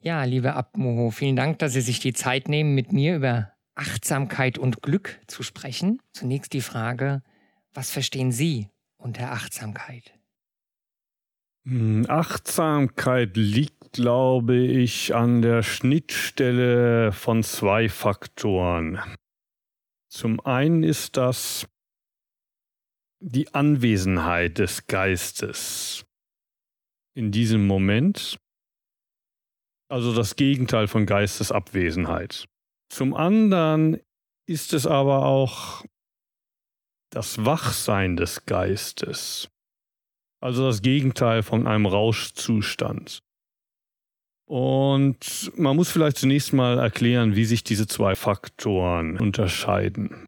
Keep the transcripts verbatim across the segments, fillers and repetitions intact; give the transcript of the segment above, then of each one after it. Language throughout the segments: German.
Ja, liebe Abmoho, vielen Dank, dass Sie sich die Zeit nehmen, mit mir über Achtsamkeit und Glück zu sprechen. Zunächst die Frage, was verstehen Sie unter Achtsamkeit? Achtsamkeit liegt, glaube ich, an der Schnittstelle von zwei Faktoren. Zum einen ist das die Anwesenheit des Geistes in diesem Moment, also das Gegenteil von Geistesabwesenheit. Zum anderen ist es aber auch das Wachsein des Geistes, also das Gegenteil von einem Rauschzustand. Und man muss vielleicht zunächst mal erklären, wie sich diese zwei Faktoren unterscheiden.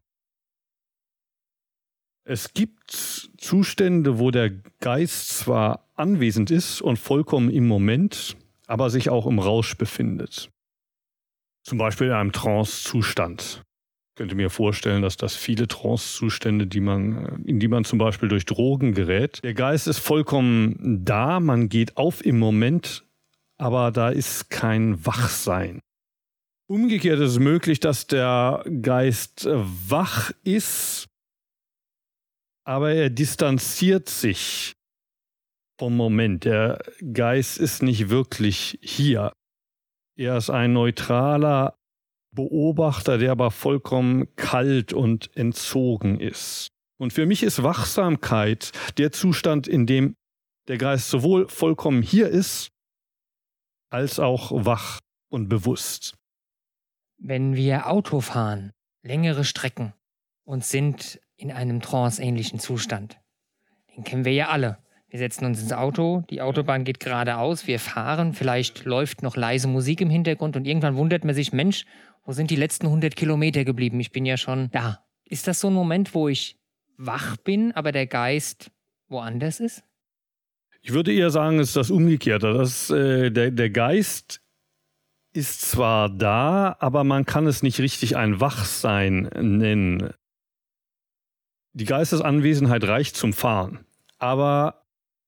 Es gibt Zustände, wo der Geist zwar anwesend ist und vollkommen im Moment, aber sich auch im Rausch befindet. Zum Beispiel in einem Trance-Zustand. Ich könnte mir vorstellen, dass das viele Trance-Zustände, die man, in die man zum Beispiel durch Drogen gerät. Der Geist ist vollkommen da, man geht auf im Moment, aber da ist kein Wachsein. Umgekehrt ist es möglich, dass der Geist wach ist, aber er distanziert sich vom Moment. Der Geist ist nicht wirklich hier. Er ist ein neutraler Beobachter, der aber vollkommen kalt und entzogen ist. Und für mich ist Wachsamkeit der Zustand, in dem der Geist sowohl vollkommen hier ist, als auch wach und bewusst. Wenn wir Auto fahren, längere Strecken und sind in einem tranceähnlichen Zustand, den kennen wir ja alle. Wir setzen uns ins Auto, die Autobahn geht geradeaus, wir fahren, vielleicht läuft noch leise Musik im Hintergrund und irgendwann wundert man sich, Mensch, wo sind die letzten hundert Kilometer geblieben? Ich bin ja schon da. Ist das so ein Moment, wo ich wach bin, aber der Geist woanders ist? Ich würde eher sagen, es ist das Umgekehrte. Das, äh, der, der Geist ist zwar da, aber man kann es nicht richtig ein Wachsein nennen. Die Geistesanwesenheit reicht zum Fahren, aber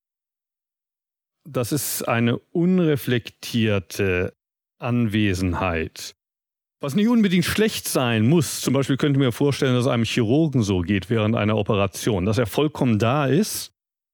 das ist eine unreflektierte Anwesenheit. Was nicht unbedingt schlecht sein muss. Zum Beispiel könnte ich mir vorstellen, dass es einem Chirurgen so geht während einer Operation, dass er vollkommen da ist,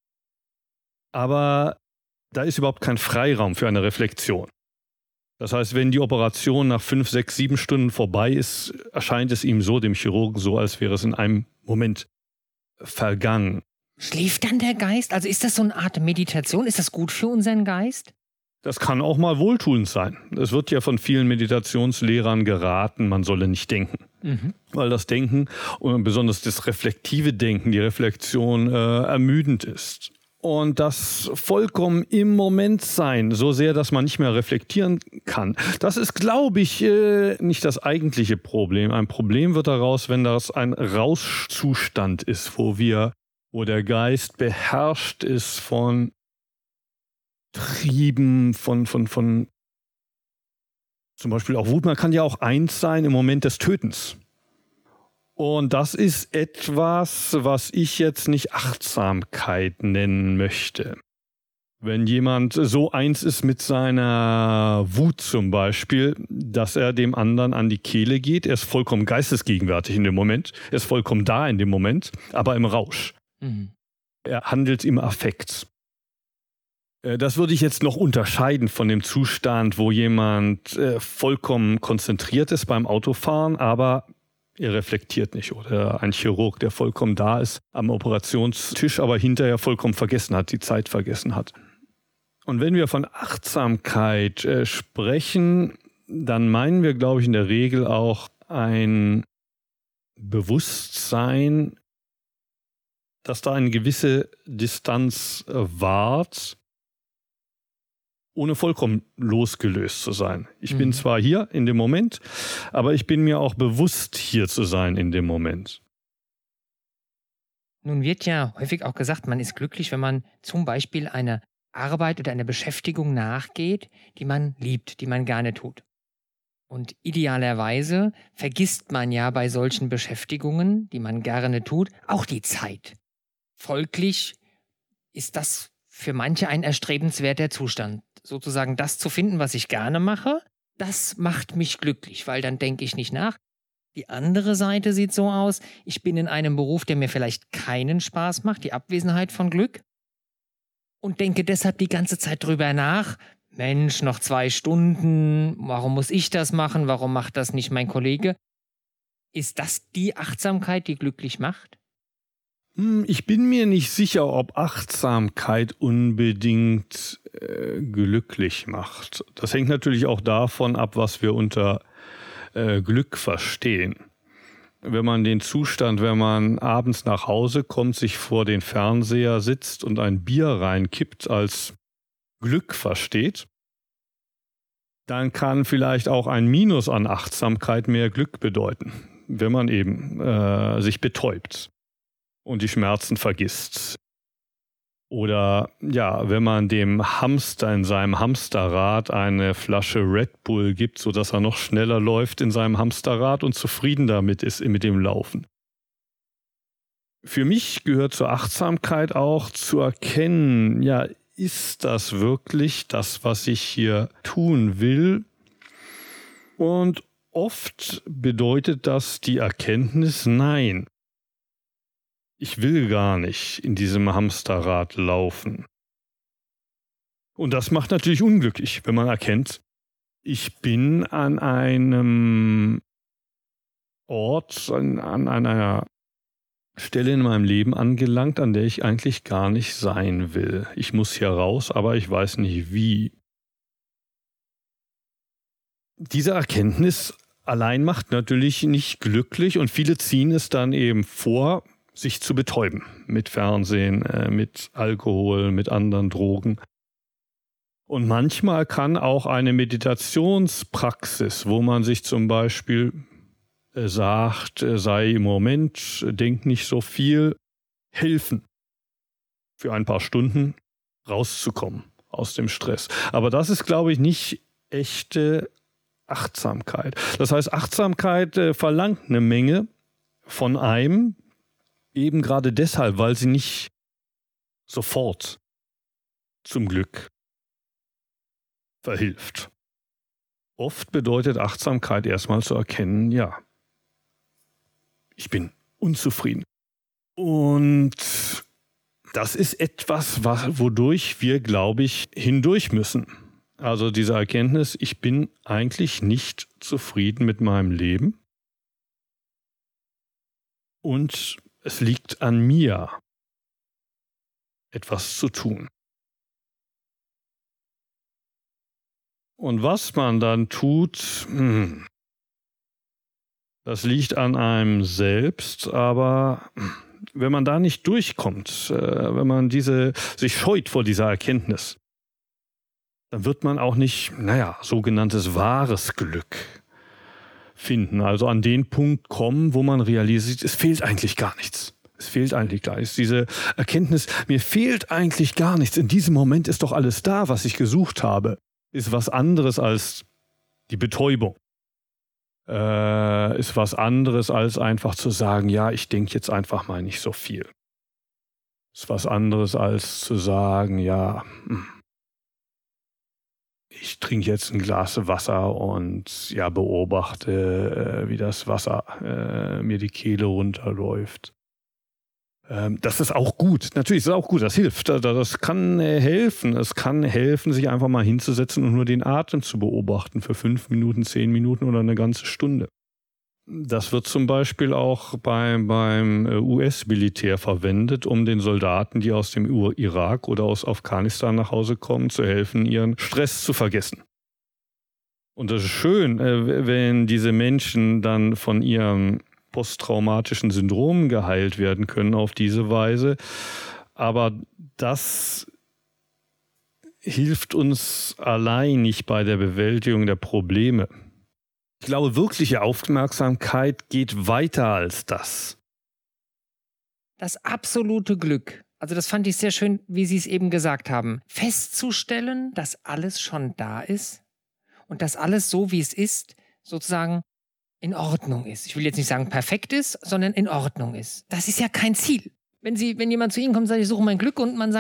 aber da ist überhaupt kein Freiraum für eine Reflexion. Das heißt, wenn die Operation nach fünf, sechs, sieben Stunden vorbei ist, erscheint es ihm so, dem Chirurgen so, als wäre es in einem Moment vergangen. Schläft dann der Geist? Also ist das so eine Art Meditation? Ist das gut für unseren Geist? Das kann auch mal wohltuend sein. Es wird ja von vielen Meditationslehrern geraten, man solle nicht denken. Mhm. Weil das Denken und besonders das reflektive Denken, die Reflexion äh, ermüdend ist. Und das vollkommen im Moment sein, so sehr, dass man nicht mehr reflektieren kann. Das ist, glaube ich, äh, nicht das eigentliche Problem. Ein Problem wird daraus, wenn das ein Rauschzustand ist, wo wir, wo der Geist beherrscht ist von Trieben, von, von, von zum Beispiel auch Wut. Man kann ja auch eins sein im Moment des Tötens. Und das ist etwas, was ich jetzt nicht Achtsamkeit nennen möchte. Wenn jemand so eins ist mit seiner Wut zum Beispiel, dass er dem anderen an die Kehle geht, er ist vollkommen geistesgegenwärtig in dem Moment, er ist vollkommen da in dem Moment, aber im Rausch. Mhm. Er handelt im Affekt. Das würde ich jetzt noch unterscheiden von dem Zustand, wo jemand äh, vollkommen konzentriert ist beim Autofahren, aber er reflektiert nicht. Oder ein Chirurg, der vollkommen da ist am Operationstisch, aber hinterher vollkommen vergessen hat, die Zeit vergessen hat. Und wenn wir von Achtsamkeit äh, sprechen, dann meinen wir, glaube ich, in der Regel auch ein Bewusstsein, dass da eine gewisse Distanz äh, wahrt, ohne vollkommen losgelöst zu sein. Ich mhm. bin zwar hier in dem Moment, aber ich bin mir auch bewusst, hier zu sein in dem Moment. Nun wird ja häufig auch gesagt, man ist glücklich, wenn man zum Beispiel einer Arbeit oder einer Beschäftigung nachgeht, die man liebt, die man gerne tut. Und idealerweise vergisst man ja bei solchen Beschäftigungen, die man gerne tut, auch die Zeit. Folglich ist das für manche ein erstrebenswerter Zustand. sozusagen das zu finden, was ich gerne mache, das macht mich glücklich, weil dann denke ich nicht nach. Die andere Seite sieht so aus, ich bin in einem Beruf, der mir vielleicht keinen Spaß macht, die Abwesenheit von Glück, und denke deshalb die ganze Zeit drüber nach, Mensch, noch zwei Stunden, warum muss ich das machen, warum macht das nicht mein Kollege? Ist das die Achtsamkeit, die glücklich macht? Ich bin mir nicht sicher, ob Achtsamkeit unbedingt äh, glücklich macht. Das hängt natürlich auch davon ab, was wir unter äh, Glück verstehen. Wenn man den Zustand, wenn man abends nach Hause kommt, sich vor den Fernseher sitzt und ein Bier reinkippt, als Glück versteht, dann kann vielleicht auch ein Minus an Achtsamkeit mehr Glück bedeuten, wenn man eben äh, sich betäubt und die Schmerzen vergisst. Oder ja, wenn man dem Hamster in seinem Hamsterrad eine Flasche Red Bull gibt, sodass er noch schneller läuft in seinem Hamsterrad und zufrieden damit ist mit dem Laufen. Für mich gehört zur Achtsamkeit auch zu erkennen, ja, ist das wirklich das, was ich hier tun will? Und oft bedeutet das die Erkenntnis, nein. Ich will gar nicht in diesem Hamsterrad laufen. Und das macht natürlich unglücklich, wenn man erkennt, ich bin an einem Ort, an, an einer Stelle in meinem Leben angelangt, an der ich eigentlich gar nicht sein will. Ich muss hier raus, aber ich weiß nicht wie. Diese Erkenntnis allein macht natürlich nicht glücklich und viele ziehen es dann eben vor, sich zu betäuben mit Fernsehen, äh, mit Alkohol, mit anderen Drogen. Und manchmal kann auch eine Meditationspraxis, wo man sich zum Beispiel äh, sagt, äh, sei im Moment, äh, denk nicht so viel, helfen, für ein paar Stunden rauszukommen aus dem Stress. Aber das ist, glaube ich, nicht echte Achtsamkeit. Das heißt, Achtsamkeit äh, verlangt eine Menge von einem, eben gerade deshalb, weil sie nicht sofort zum Glück verhilft. Oft bedeutet Achtsamkeit erstmal zu erkennen, ja, ich bin unzufrieden. Und das ist etwas, wodurch wir, glaube ich, hindurch müssen. Also diese Erkenntnis, ich bin eigentlich nicht zufrieden mit meinem Leben. Und es liegt an mir, etwas zu tun. Und was man dann tut, hm, das liegt an einem selbst, aber wenn man da nicht durchkommt, äh, wenn man diese, sich scheut vor dieser Erkenntnis, dann wird man auch nicht, naja, sogenanntes wahres Glück finden. Also an den Punkt kommen, wo man realisiert, es fehlt eigentlich gar nichts. Es fehlt eigentlich gar nichts. Diese Erkenntnis, mir fehlt eigentlich gar nichts. In diesem Moment ist doch alles da, was ich gesucht habe. Ist was anderes als die Betäubung. Äh, ist was anderes als einfach zu sagen, ja, ich denke jetzt einfach mal nicht so viel. Ist was anderes als zu sagen, ja, ich trinke jetzt ein Glas Wasser und ja, beobachte, äh, wie das Wasser äh, mir die Kehle runterläuft. Ähm, das ist auch gut. Natürlich ist es auch gut, das hilft. Das kann äh, helfen. Es kann helfen, sich einfach mal hinzusetzen und nur den Atem zu beobachten für fünf Minuten, zehn Minuten oder eine ganze Stunde. Das wird zum Beispiel auch beim, beim U S-Militär verwendet, um den Soldaten, die aus dem Irak oder aus Afghanistan nach Hause kommen, zu helfen, ihren Stress zu vergessen. Und das ist schön, wenn diese Menschen dann von ihrem posttraumatischen Syndrom geheilt werden können auf diese Weise. Aber das hilft uns allein nicht bei der Bewältigung der Probleme. Ich glaube, wirkliche Aufmerksamkeit geht weiter als das. Das absolute Glück. Also das fand ich sehr schön, wie Sie es eben gesagt haben. Festzustellen, dass alles schon da ist und dass alles so, wie es ist, sozusagen in Ordnung ist. Ich will jetzt nicht sagen perfekt ist, sondern in Ordnung ist. Das ist ja kein Ziel. Wenn Sie, wenn jemand zu Ihnen kommt und sagt, ich suche mein Glück und man sagt,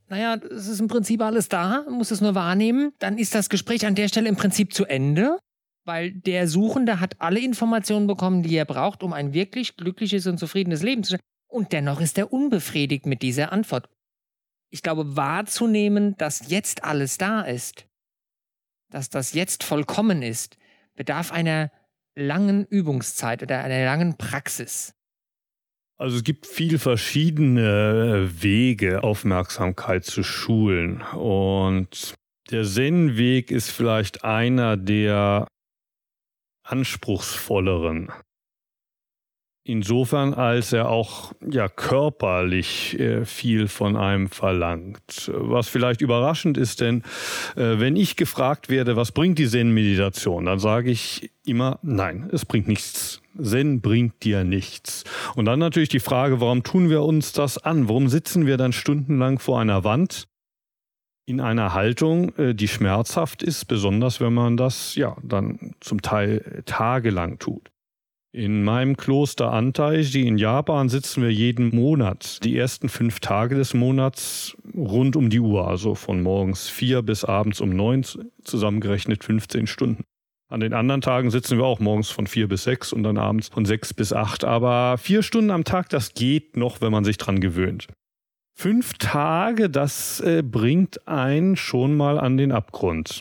naja, es ist im Prinzip alles da, man muss es nur wahrnehmen, dann ist das Gespräch an der Stelle im Prinzip zu Ende, weil der Suchende hat alle Informationen bekommen, die er braucht, um ein wirklich glückliches und zufriedenes Leben zu führen. Und dennoch ist er unbefriedigt mit dieser Antwort. Ich glaube, wahrzunehmen, dass jetzt alles da ist, dass das jetzt vollkommen ist, bedarf einer langen Übungszeit oder einer langen Praxis. Also es gibt viele verschiedene Wege, Aufmerksamkeit zu schulen. Und der Zen-Weg ist vielleicht einer der anspruchsvolleren. Insofern, als er auch ja, körperlich äh, viel von einem verlangt. Was vielleicht überraschend ist, denn äh, wenn ich gefragt werde, was bringt die Zen-Meditation, dann sage ich immer, nein, es bringt nichts. Zen bringt dir nichts. Und dann natürlich die Frage, warum tun wir uns das an? Warum sitzen wir dann stundenlang vor einer Wand in einer Haltung, äh, die schmerzhaft ist, besonders wenn man das ja dann zum Teil tagelang tut? In meinem Kloster Antaiji in Japan sitzen wir jeden Monat, die ersten fünf Tage des Monats, rund um die Uhr, also von morgens vier bis abends um neun, zusammengerechnet fünfzehn Stunden. An den anderen Tagen sitzen wir auch morgens von vier bis sechs und dann abends von sechs bis acht. Aber vier Stunden am Tag, das geht noch, wenn man sich dran gewöhnt. Fünf Tage, das äh, bringt einen schon mal an den Abgrund.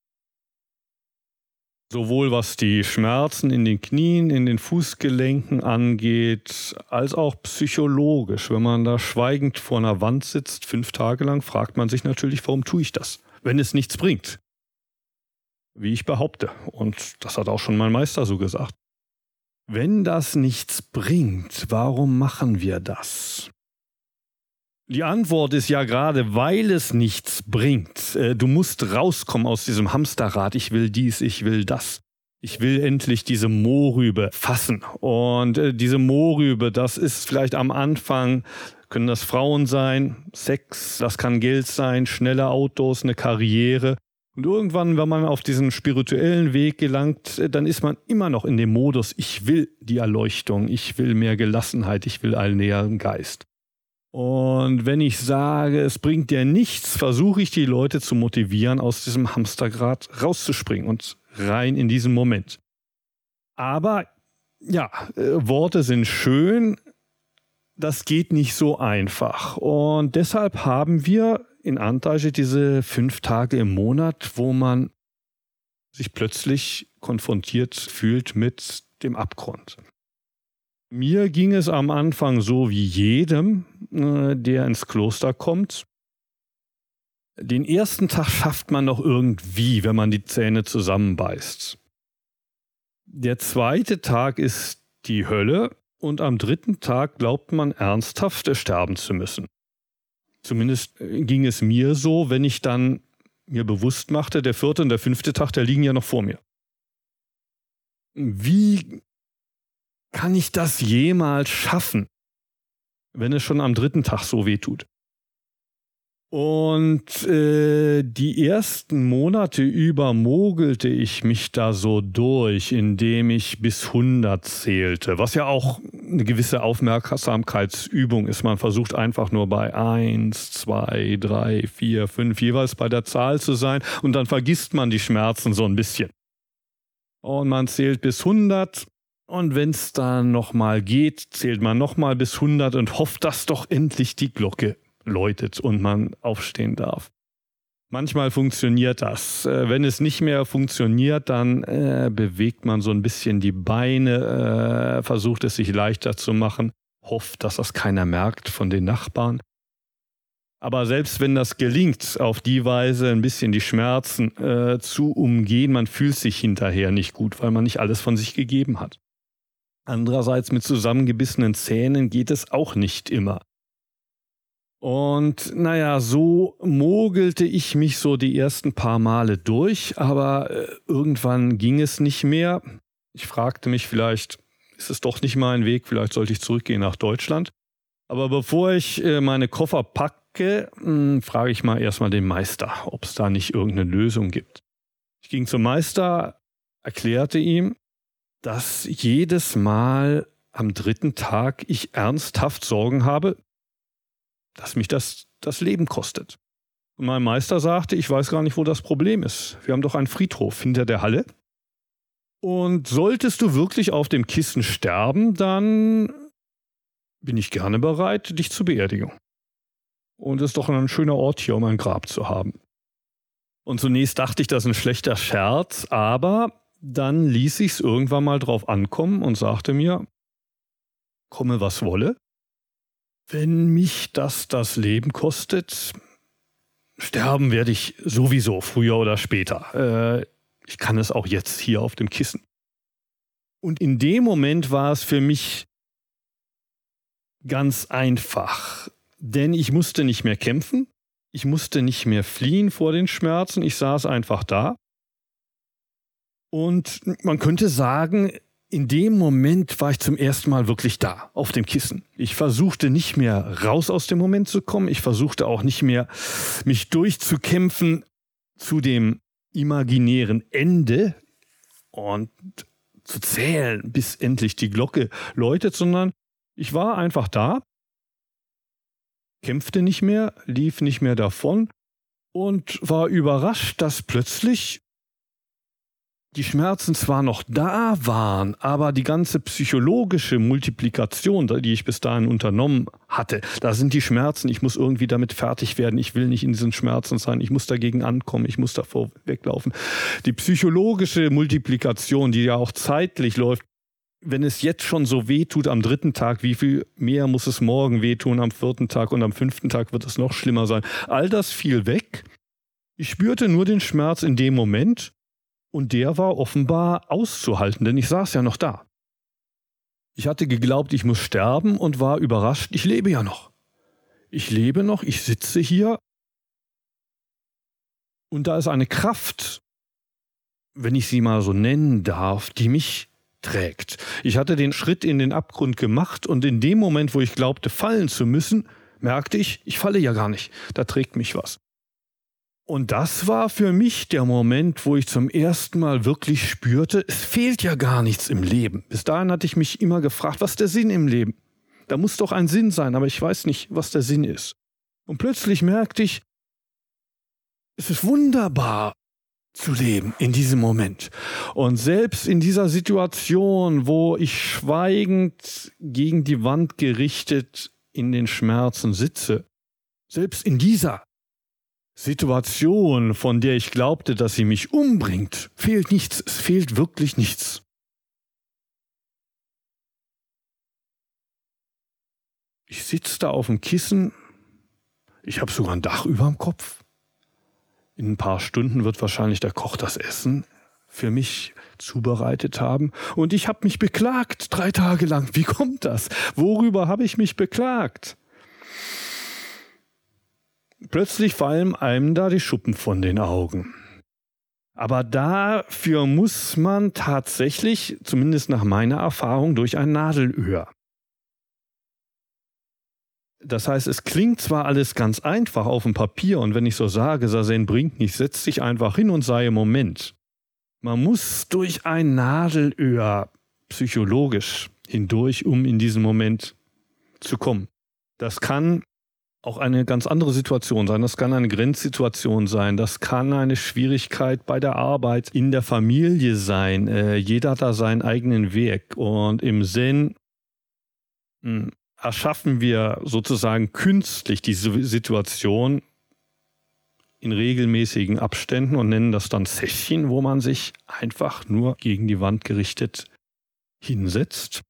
Sowohl was die Schmerzen in den Knien, in den Fußgelenken angeht, als auch psychologisch. Wenn man da schweigend vor einer Wand sitzt, fünf Tage lang, fragt man sich natürlich, warum tue ich das, wenn es nichts bringt? Wie ich behaupte. Und das hat auch schon mein Meister so gesagt. Wenn das nichts bringt, warum machen wir das? Die Antwort ist ja gerade, weil es nichts bringt. Du musst rauskommen aus diesem Hamsterrad. Ich will dies, ich will das. Ich will endlich diese Mohrrübe fassen. Und diese Mohrrübe, das ist vielleicht am Anfang, können das Frauen sein, Sex, das kann Geld sein, schnelle Autos, eine Karriere. Und irgendwann, wenn man auf diesen spirituellen Weg gelangt, dann ist man immer noch in dem Modus, ich will die Erleuchtung, ich will mehr Gelassenheit, ich will einen näheren Geist. Und wenn ich sage, es bringt dir nichts, versuche ich die Leute zu motivieren, aus diesem Hamsterrad rauszuspringen und rein in diesen Moment. Aber ja, äh, Worte sind schön, das geht nicht so einfach. Und deshalb haben wir in Antaiji diese fünf Tage im Monat, wo man sich plötzlich konfrontiert fühlt mit dem Abgrund. Mir ging es am Anfang so wie jedem, äh, der ins Kloster kommt. Den ersten Tag schafft man noch irgendwie, wenn man die Zähne zusammenbeißt. Der zweite Tag ist die Hölle und am dritten Tag glaubt man ernsthaft, sterben zu müssen. Zumindest ging es mir so, wenn ich dann mir bewusst machte, der vierte und der fünfte Tag, der liegen ja noch vor mir. Wie kann ich das jemals schaffen, wenn es schon am dritten Tag so wehtut? Und äh, die ersten Monate über mogelte ich mich da so durch, indem ich bis hundert zählte, was ja auch eine gewisse Aufmerksamkeitsübung ist. Man versucht einfach nur bei eins, zwei, drei, vier, fünf jeweils bei der Zahl zu sein und dann vergisst man die Schmerzen so ein bisschen. Und man zählt bis hundert. Und wenn es dann nochmal geht, zählt man nochmal bis hundert und hofft, dass doch endlich die Glocke läutet und man aufstehen darf. Manchmal funktioniert das. Wenn es nicht mehr funktioniert, dann äh, bewegt man so ein bisschen die Beine, äh, versucht es sich leichter zu machen, hofft, dass das keiner merkt von den Nachbarn. Aber selbst wenn das gelingt, auf die Weise ein bisschen die Schmerzen äh, zu umgehen, man fühlt sich hinterher nicht gut, weil man nicht alles von sich gegeben hat. Andererseits mit zusammengebissenen Zähnen geht es auch nicht immer. Und naja, so mogelte ich mich so die ersten paar Male durch, aber äh, irgendwann ging es nicht mehr. Ich fragte mich, vielleicht ist es doch nicht mein Weg, vielleicht sollte ich zurückgehen nach Deutschland. Aber bevor ich äh, meine Koffer packe, mh, frage ich mal erstmal den Meister, ob es da nicht irgendeine Lösung gibt. Ich ging zum Meister, erklärte ihm, dass jedes Mal am dritten Tag ich ernsthaft Sorgen habe, dass mich das das Leben kostet. Und mein Meister sagte, ich weiß gar nicht, wo das Problem ist. Wir haben doch einen Friedhof hinter der Halle. Und solltest du wirklich auf dem Kissen sterben, dann bin ich gerne bereit, dich zu beerdigen. Und es ist doch ein schöner Ort hier, um ein Grab zu haben. Und zunächst dachte ich, das ist ein schlechter Scherz, aber dann ließ ich es irgendwann mal drauf ankommen und sagte mir, komme was wolle, wenn mich das das Leben kostet, sterben werde ich sowieso, früher oder später. Äh, ich kann es auch jetzt hier auf dem Kissen. Und in dem Moment war es für mich ganz einfach, denn ich musste nicht mehr kämpfen, ich musste nicht mehr fliehen vor den Schmerzen, ich saß einfach da. Und man könnte sagen, in dem Moment war ich zum ersten Mal wirklich da, auf dem Kissen. Ich versuchte nicht mehr raus aus dem Moment zu kommen, ich versuchte auch nicht mehr mich durchzukämpfen zu dem imaginären Ende und zu zählen, bis endlich die Glocke läutet, sondern ich war einfach da, kämpfte nicht mehr, lief nicht mehr davon und war überrascht, dass plötzlich die Schmerzen zwar noch da waren, aber die ganze psychologische Multiplikation, die ich bis dahin unternommen hatte, da sind die Schmerzen, ich muss irgendwie damit fertig werden, ich will nicht in diesen Schmerzen sein, ich muss dagegen ankommen, ich muss davor weglaufen. Die psychologische Multiplikation, die ja auch zeitlich läuft, wenn es jetzt schon so weh tut am dritten Tag, wie viel mehr muss es morgen wehtun am vierten Tag und am fünften Tag wird es noch schlimmer sein. All das fiel weg. Ich spürte nur den Schmerz in dem Moment. Und der war offenbar auszuhalten, denn ich saß ja noch da. Ich hatte geglaubt, ich muss sterben und war überrascht, ich lebe ja noch. Ich lebe noch, ich sitze hier. Und da ist eine Kraft, wenn ich sie mal so nennen darf, die mich trägt. Ich hatte den Schritt in den Abgrund gemacht und in dem Moment, wo ich glaubte, fallen zu müssen, merkte ich, ich falle ja gar nicht. Da trägt mich was. Und das war für mich der Moment, wo ich zum ersten Mal wirklich spürte, es fehlt ja gar nichts im Leben. Bis dahin hatte ich mich immer gefragt, was ist der Sinn im Leben? Da muss doch ein Sinn sein, aber ich weiß nicht, was der Sinn ist. Und plötzlich merkte ich, es ist wunderbar zu leben in diesem Moment. Und selbst in dieser Situation, wo ich schweigend gegen die Wand gerichtet in den Schmerzen sitze, selbst in dieser Situation, von der ich glaubte, dass sie mich umbringt, fehlt nichts. Es fehlt wirklich nichts. Ich sitze da auf dem Kissen. Ich habe sogar ein Dach über dem Kopf. In ein paar Stunden wird wahrscheinlich der Koch das Essen für mich zubereitet haben. Und ich habe mich beklagt, drei Tage lang. Wie kommt das? Worüber habe ich mich beklagt? Plötzlich fallen einem da die Schuppen von den Augen. Aber dafür muss man tatsächlich, zumindest nach meiner Erfahrung, durch ein Nadelöhr. Das heißt, es klingt zwar alles ganz einfach auf dem Papier und wenn ich so sage, Sazen bringt nichts, setz dich einfach hin und sei im Moment. Man muss durch ein Nadelöhr psychologisch hindurch, um in diesen Moment zu kommen. Das kann auch eine ganz andere Situation sein. Das kann eine Grenzsituation sein. Das kann eine Schwierigkeit bei der Arbeit, in der Familie sein. Äh, jeder hat da seinen eigenen Weg. Und im Zen mh, erschaffen wir sozusagen künstlich diese Situation in regelmäßigen Abständen und nennen das dann Session, wo man sich einfach nur gegen die Wand gerichtet hinsetzt.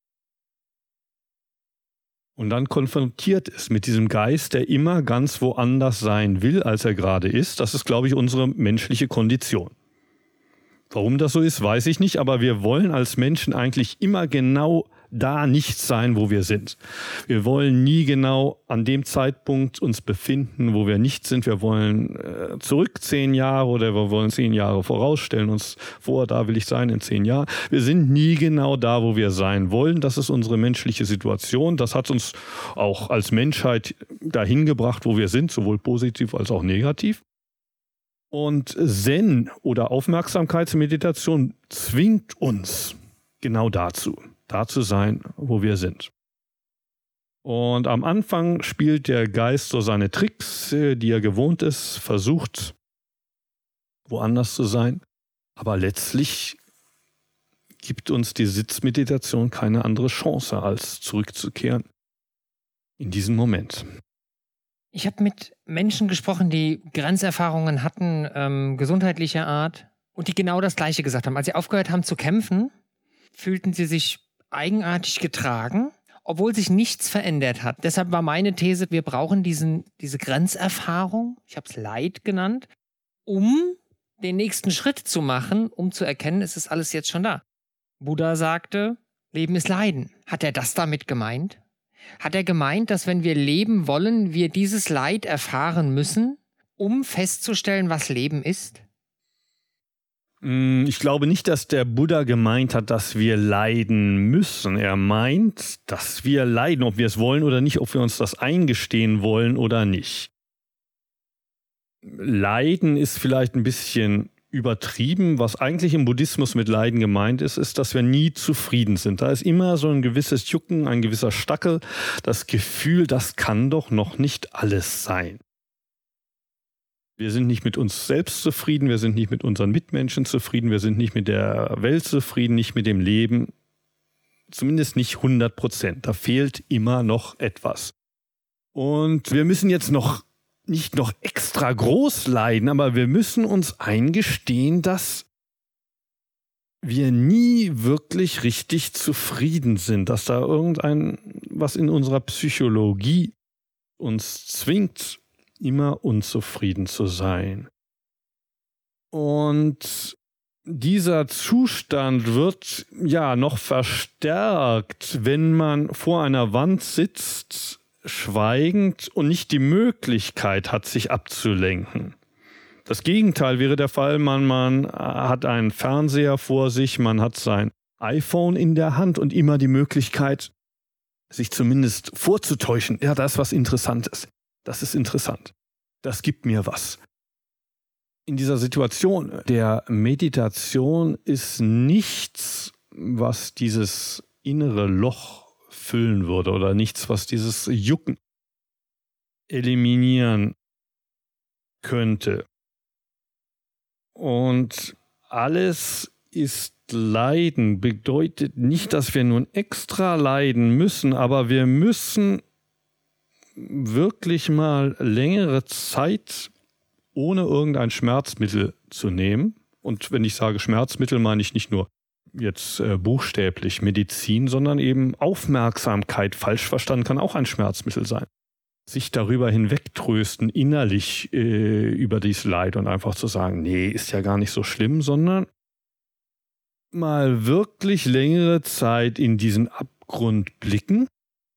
Und dann konfrontiert ist mit diesem Geist, der immer ganz woanders sein will, als er gerade ist. Das ist, glaube ich, unsere menschliche Kondition. Warum das so ist, weiß ich nicht, aber wir wollen als Menschen eigentlich immer genau da nicht sein, wo wir sind. Wir wollen nie genau an dem Zeitpunkt uns befinden, wo wir nicht sind. Wir wollen äh, zurück zehn Jahre oder wir wollen zehn Jahre vorausstellen uns vor, da will ich sein in zehn Jahren. Wir sind nie genau da, wo wir sein wollen. Das ist unsere menschliche Situation. Das hat uns auch als Menschheit dahin gebracht, wo wir sind, sowohl positiv als auch negativ. Und Zen oder Aufmerksamkeitsmeditation zwingt uns genau dazu. Da zu sein, wo wir sind. Und am Anfang spielt der Geist so seine Tricks, die er gewohnt ist, versucht woanders zu sein. Aber letztlich gibt uns die Sitzmeditation keine andere Chance, als zurückzukehren in diesen Moment. Ich habe mit Menschen gesprochen, die Grenzerfahrungen hatten, ähm, gesundheitlicher Art, und die genau das Gleiche gesagt haben. Als sie aufgehört haben zu kämpfen, fühlten sie sich eigenartig getragen, obwohl sich nichts verändert hat. Deshalb war meine These, wir brauchen diesen, diese Grenzerfahrung, ich habe es Leid genannt, um den nächsten Schritt zu machen, um zu erkennen, es ist alles jetzt schon da. Buddha sagte, Leben ist Leiden. Hat er das damit gemeint? Hat er gemeint, dass wenn wir leben wollen, wir dieses Leid erfahren müssen, um festzustellen, was Leben ist? Ich glaube nicht, dass der Buddha gemeint hat, dass wir leiden müssen. Er meint, dass wir leiden, ob wir es wollen oder nicht, ob wir uns das eingestehen wollen oder nicht. Leiden ist vielleicht ein bisschen übertrieben. Was eigentlich im Buddhismus mit Leiden gemeint ist, ist, dass wir nie zufrieden sind. Da ist immer so ein gewisses Jucken, ein gewisser Stackel, das Gefühl, das kann doch noch nicht alles sein. Wir sind nicht mit uns selbst zufrieden, wir sind nicht mit unseren Mitmenschen zufrieden, wir sind nicht mit der Welt zufrieden, nicht mit dem Leben. Zumindest nicht hundert Prozent. Da fehlt immer noch etwas. Und wir müssen jetzt noch nicht noch extra groß leiden, aber wir müssen uns eingestehen, dass wir nie wirklich richtig zufrieden sind, dass da irgendein, was in unserer Psychologie uns zwingt, immer unzufrieden zu sein. Und dieser Zustand wird ja noch verstärkt, wenn man vor einer Wand sitzt, schweigend und nicht die Möglichkeit hat, sich abzulenken. Das Gegenteil wäre der Fall, man, man hat einen Fernseher vor sich, man hat sein iPhone in der Hand und immer die Möglichkeit, sich zumindest vorzutäuschen. Ja, da ist was Interessantes. Das ist interessant. Das gibt mir was. In dieser Situation der Meditation ist nichts, was dieses innere Loch füllen würde oder nichts, was dieses Jucken eliminieren könnte. Und alles ist Leiden, bedeutet nicht, dass wir nun extra leiden müssen, aber wir müssen wirklich mal längere Zeit ohne irgendein Schmerzmittel zu nehmen. Und wenn ich sage Schmerzmittel, meine ich nicht nur jetzt äh, buchstäblich Medizin, sondern eben Aufmerksamkeit, falsch verstanden, kann auch ein Schmerzmittel sein. Sich darüber hinwegtrösten, innerlich äh, über dieses Leid und einfach zu sagen, nee, ist ja gar nicht so schlimm, sondern mal wirklich längere Zeit in diesen Abgrund blicken,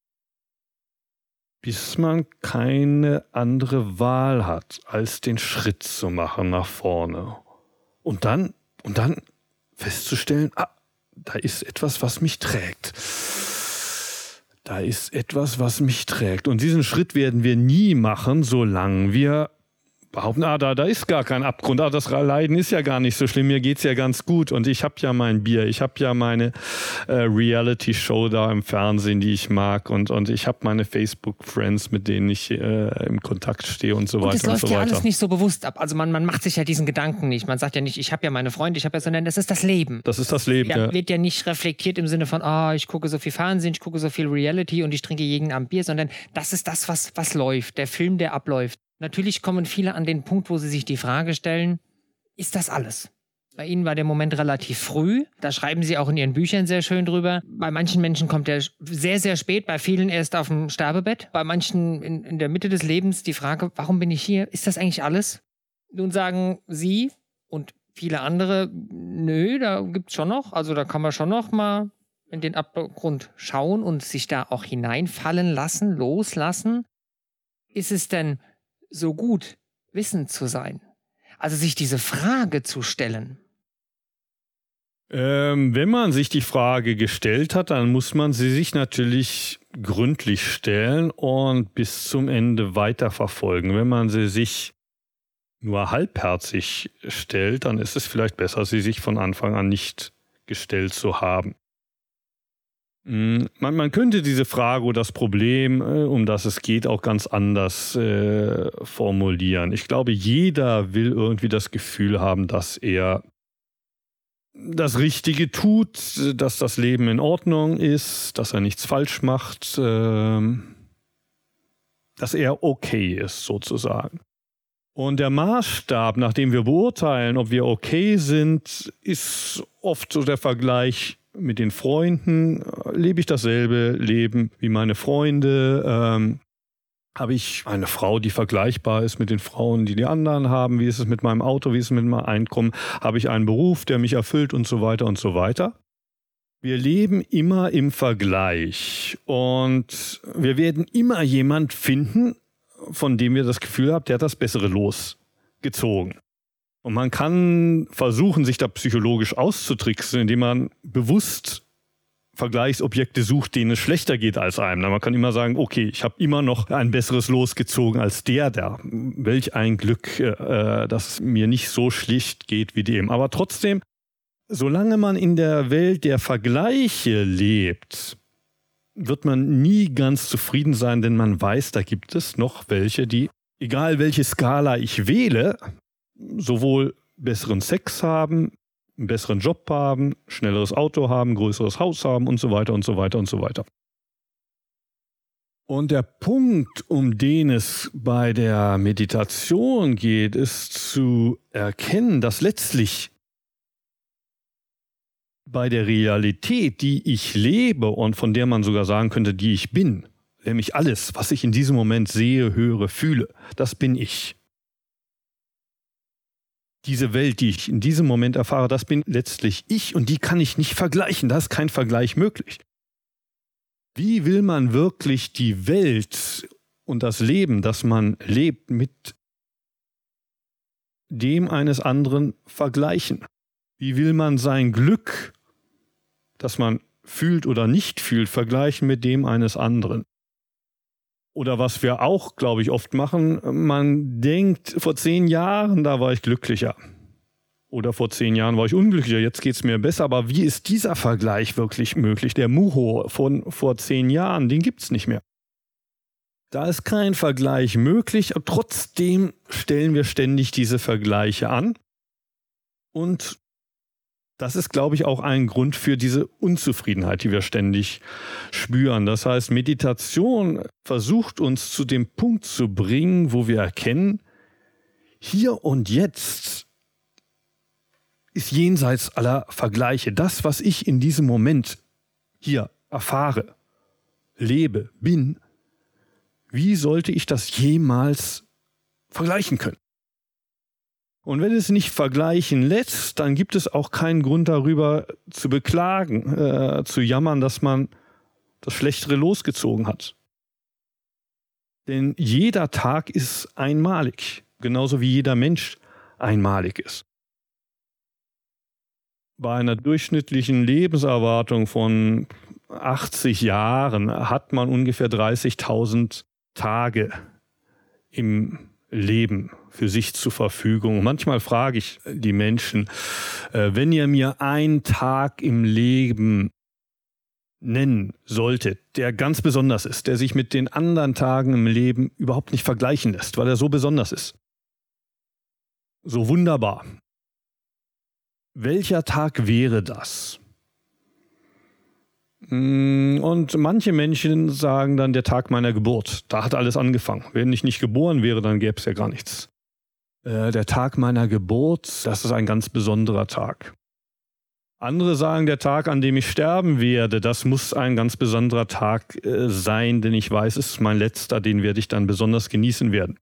bis man keine andere Wahl hat, als den Schritt zu machen nach vorne. Und dann, und dann festzustellen, ah, da ist etwas, was mich trägt. Da ist etwas, was mich trägt. Und diesen Schritt werden wir nie machen, solange wir behaupten, ah, da, da ist gar kein Abgrund, ah, das Leiden ist ja gar nicht so schlimm, mir geht's ja ganz gut und ich habe ja mein Bier, ich habe ja meine äh, Reality-Show da im Fernsehen, die ich mag und, und ich habe meine Facebook-Friends, mit denen ich äh, im Kontakt stehe und so weiter und so weiter. Das läuft ja alles nicht so bewusst ab, also man, man macht sich ja diesen Gedanken nicht, man sagt ja nicht, ich habe ja meine Freunde, ich habe ja, sondern das ist das Leben. Das ist das Leben, ja. ja. Wird ja nicht reflektiert im Sinne von, ah, oh, ich gucke so viel Fernsehen, ich gucke so viel Reality und ich trinke jeden Abend Bier, sondern das ist das, was, was läuft, der Film, der abläuft. Natürlich kommen viele an den Punkt, wo sie sich die Frage stellen, ist das alles? Bei Ihnen war der Moment relativ früh, da schreiben Sie auch in Ihren Büchern sehr schön drüber. Bei manchen Menschen kommt er sehr, sehr spät, bei vielen erst auf dem Sterbebett. Bei manchen in, in der Mitte des Lebens die Frage, warum bin ich hier? Ist das eigentlich alles? Nun sagen Sie und viele andere, nö, da gibt's schon noch, also da kann man schon noch mal in den Abgrund schauen und sich da auch hineinfallen lassen, loslassen. Ist es denn so gut, wissend zu sein? Also sich diese Frage zu stellen. Ähm, wenn man sich die Frage gestellt hat, dann muss man sie sich natürlich gründlich stellen und bis zum Ende weiterverfolgen. Wenn man sie sich nur halbherzig stellt, dann ist es vielleicht besser, sie sich von Anfang an nicht gestellt zu haben. Man, man könnte diese Frage oder das Problem, um das es geht, auch ganz anders äh, formulieren. Ich glaube, jeder will irgendwie das Gefühl haben, dass er das Richtige tut, dass das Leben in Ordnung ist, dass er nichts falsch macht, äh, dass er okay ist sozusagen. Und der Maßstab, nach dem wir beurteilen, ob wir okay sind, ist oft so der Vergleich mit den Freunden. Lebe ich dasselbe Leben wie meine Freunde? Ähm, habe ich eine Frau, die vergleichbar ist mit den Frauen, die die anderen haben? Wie ist es mit meinem Auto? Wie ist es mit meinem Einkommen? Habe ich einen Beruf, der mich erfüllt und so weiter und so weiter? Wir leben immer im Vergleich und wir werden immer jemand finden, von dem wir das Gefühl haben, der hat das bessere Los gezogen. Und man kann versuchen, sich da psychologisch auszutricksen, indem man bewusst Vergleichsobjekte sucht, denen es schlechter geht als einem. Man kann immer sagen, okay, ich habe immer noch ein besseres Los gezogen als der da. Welch ein Glück, äh, dass es mir nicht so schlecht geht wie dem. Aber trotzdem, solange man in der Welt der Vergleiche lebt, wird man nie ganz zufrieden sein, denn man weiß, da gibt es noch welche, die, egal welche Skala ich wähle, sowohl besseren Sex haben, einen besseren Job haben, schnelleres Auto haben, größeres Haus haben und so weiter und so weiter und so weiter. Und der Punkt, um den es bei der Meditation geht, ist zu erkennen, dass letztlich bei der Realität, die ich lebe und von der man sogar sagen könnte, die ich bin, nämlich alles, was ich in diesem Moment sehe, höre, fühle, das bin ich. Diese Welt, die ich in diesem Moment erfahre, das bin letztlich ich und die kann ich nicht vergleichen. Da ist kein Vergleich möglich. Wie will man wirklich die Welt und das Leben, das man lebt, mit dem eines anderen vergleichen? Wie will man sein Glück, das man fühlt oder nicht fühlt, vergleichen mit dem eines anderen? Oder was wir auch, glaube ich, oft machen, man denkt, vor zehn Jahren, da war ich glücklicher. Oder vor zehn Jahren war ich unglücklicher, jetzt geht es mir besser. Aber wie ist dieser Vergleich wirklich möglich? Der Muho von vor zehn Jahren, den gibt es nicht mehr. Da ist kein Vergleich möglich, aber trotzdem stellen wir ständig diese Vergleiche an. Und das ist, glaube ich, auch ein Grund für diese Unzufriedenheit, die wir ständig spüren. Das heißt, Meditation versucht uns zu dem Punkt zu bringen, wo wir erkennen, hier und jetzt ist jenseits aller Vergleiche. Das, was ich in diesem Moment hier erfahre, lebe, bin, wie sollte ich das jemals vergleichen können? Und wenn es nicht vergleichen lässt, dann gibt es auch keinen Grund darüber zu beklagen, äh, zu jammern, dass man das Schlechtere losgezogen hat. Denn jeder Tag ist einmalig, genauso wie jeder Mensch einmalig ist. Bei einer durchschnittlichen Lebenserwartung von achtzig Jahren hat man ungefähr dreißigtausend Tage im Leben für sich zur Verfügung. Manchmal frage ich die Menschen, äh, wenn ihr mir einen Tag im Leben nennen solltet, der ganz besonders ist, der sich mit den anderen Tagen im Leben überhaupt nicht vergleichen lässt, weil er so besonders ist, so wunderbar. Welcher Tag wäre das? Und manche Menschen sagen dann, der Tag meiner Geburt. Da hat alles angefangen. Wenn ich nicht geboren wäre, dann gäbe es ja gar nichts. Äh, der Tag meiner Geburt, das ist ein ganz besonderer Tag. Andere sagen, der Tag, an dem ich sterben werde, das muss ein ganz besonderer Tag äh, sein, denn ich weiß, es ist mein letzter, den werde ich dann besonders genießen werden.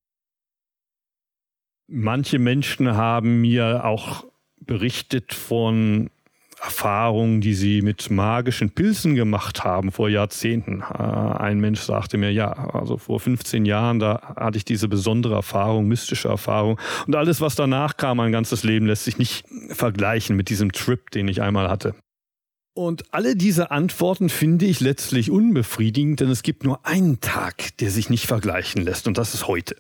Manche Menschen haben mir auch berichtet von Erfahrungen, die sie mit magischen Pilzen gemacht haben vor Jahrzehnten. Ein Mensch sagte mir, ja, also vor fünfzehn Jahren, da hatte ich diese besondere Erfahrung, mystische Erfahrung. Und alles, was danach kam, mein ganzes Leben, lässt sich nicht vergleichen mit diesem Trip, den ich einmal hatte. Und alle diese Antworten finde ich letztlich unbefriedigend, denn es gibt nur einen Tag, der sich nicht vergleichen lässt, und das ist heute.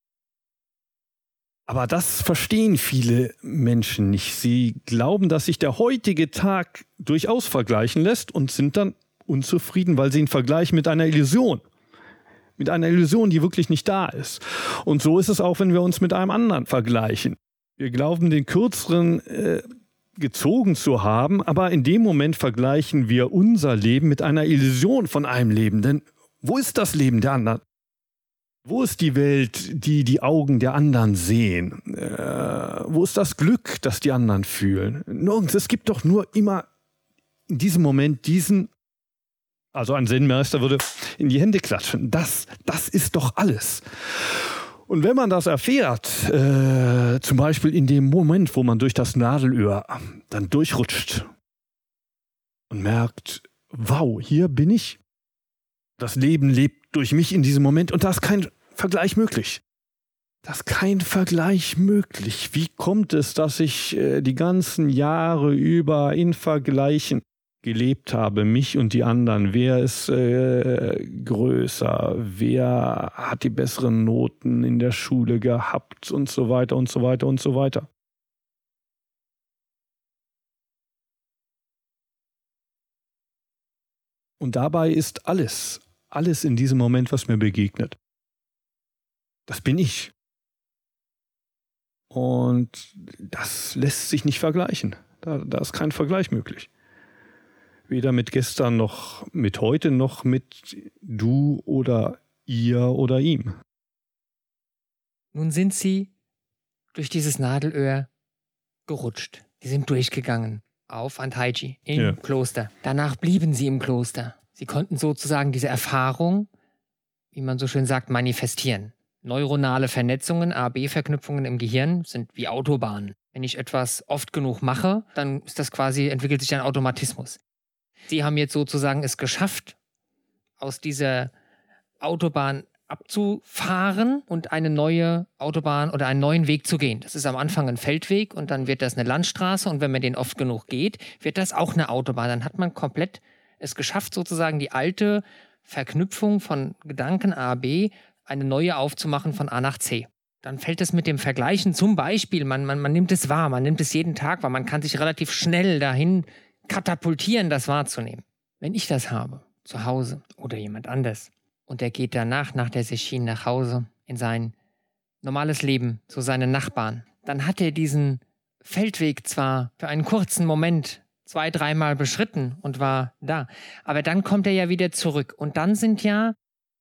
Aber das verstehen viele Menschen nicht. Sie glauben, dass sich der heutige Tag durchaus vergleichen lässt und sind dann unzufrieden, weil sie ihn vergleichen mit einer Illusion. Mit einer Illusion, die wirklich nicht da ist. Und so ist es auch, wenn wir uns mit einem anderen vergleichen. Wir glauben, den kürzeren äh, gezogen zu haben, aber in dem Moment vergleichen wir unser Leben mit einer Illusion von einem Leben. Denn wo ist das Leben der anderen? Wo ist die Welt, die die Augen der anderen sehen? Äh, wo ist das Glück, das die anderen fühlen? Nirgends. Es gibt doch nur immer in diesem Moment diesen, also ein Zen-Meister würde in die Hände klatschen. Das, das ist doch alles. Und wenn man das erfährt, äh, zum Beispiel in dem Moment, wo man durch das Nadelöhr dann durchrutscht und merkt, wow, hier bin ich. Das Leben lebt durch mich in diesem Moment und da ist kein Vergleich möglich. Da ist kein Vergleich möglich. Wie kommt es, dass ich äh, die ganzen Jahre über in Vergleichen gelebt habe, mich und die anderen? Wer ist äh, größer? Wer hat die besseren Noten in der Schule gehabt? Und so weiter und so weiter und so weiter. Und dabei ist alles, alles in diesem Moment, was mir begegnet. Das bin ich. Und das lässt sich nicht vergleichen. Da, da ist kein Vergleich möglich. Weder mit gestern noch mit heute noch mit du oder ihr oder ihm. Nun sind sie durch dieses Nadelöhr gerutscht. Sie sind durchgegangen auf Antaiji im ja. Kloster. Danach blieben sie im Kloster. Sie konnten sozusagen diese Erfahrung, wie man so schön sagt, manifestieren. Neuronale Vernetzungen, A B Verknüpfungen im Gehirn sind wie Autobahnen. Wenn ich etwas oft genug mache, dann ist das quasi, entwickelt sich ein Automatismus. Sie haben jetzt sozusagen es geschafft, aus dieser Autobahn abzufahren und eine neue Autobahn oder einen neuen Weg zu gehen. Das ist am Anfang ein Feldweg und dann wird das eine Landstraße und wenn man den oft genug geht, wird das auch eine Autobahn. Dann hat man komplett es geschafft, sozusagen die alte Verknüpfung von Gedanken A, B, eine neue aufzumachen von A nach C. Dann fällt es mit dem Vergleichen zum Beispiel, man, man, man nimmt es wahr, man nimmt es jeden Tag wahr, man kann sich relativ schnell dahin katapultieren, das wahrzunehmen. Wenn ich das habe, zu Hause oder jemand anders, und er geht danach, nach der Sesshin nach Hause, in sein normales Leben, zu seinen Nachbarn, dann hat er diesen Feldweg zwar für einen kurzen Moment zwei, dreimal beschritten und war da, aber dann kommt er ja wieder zurück. Und dann sind ja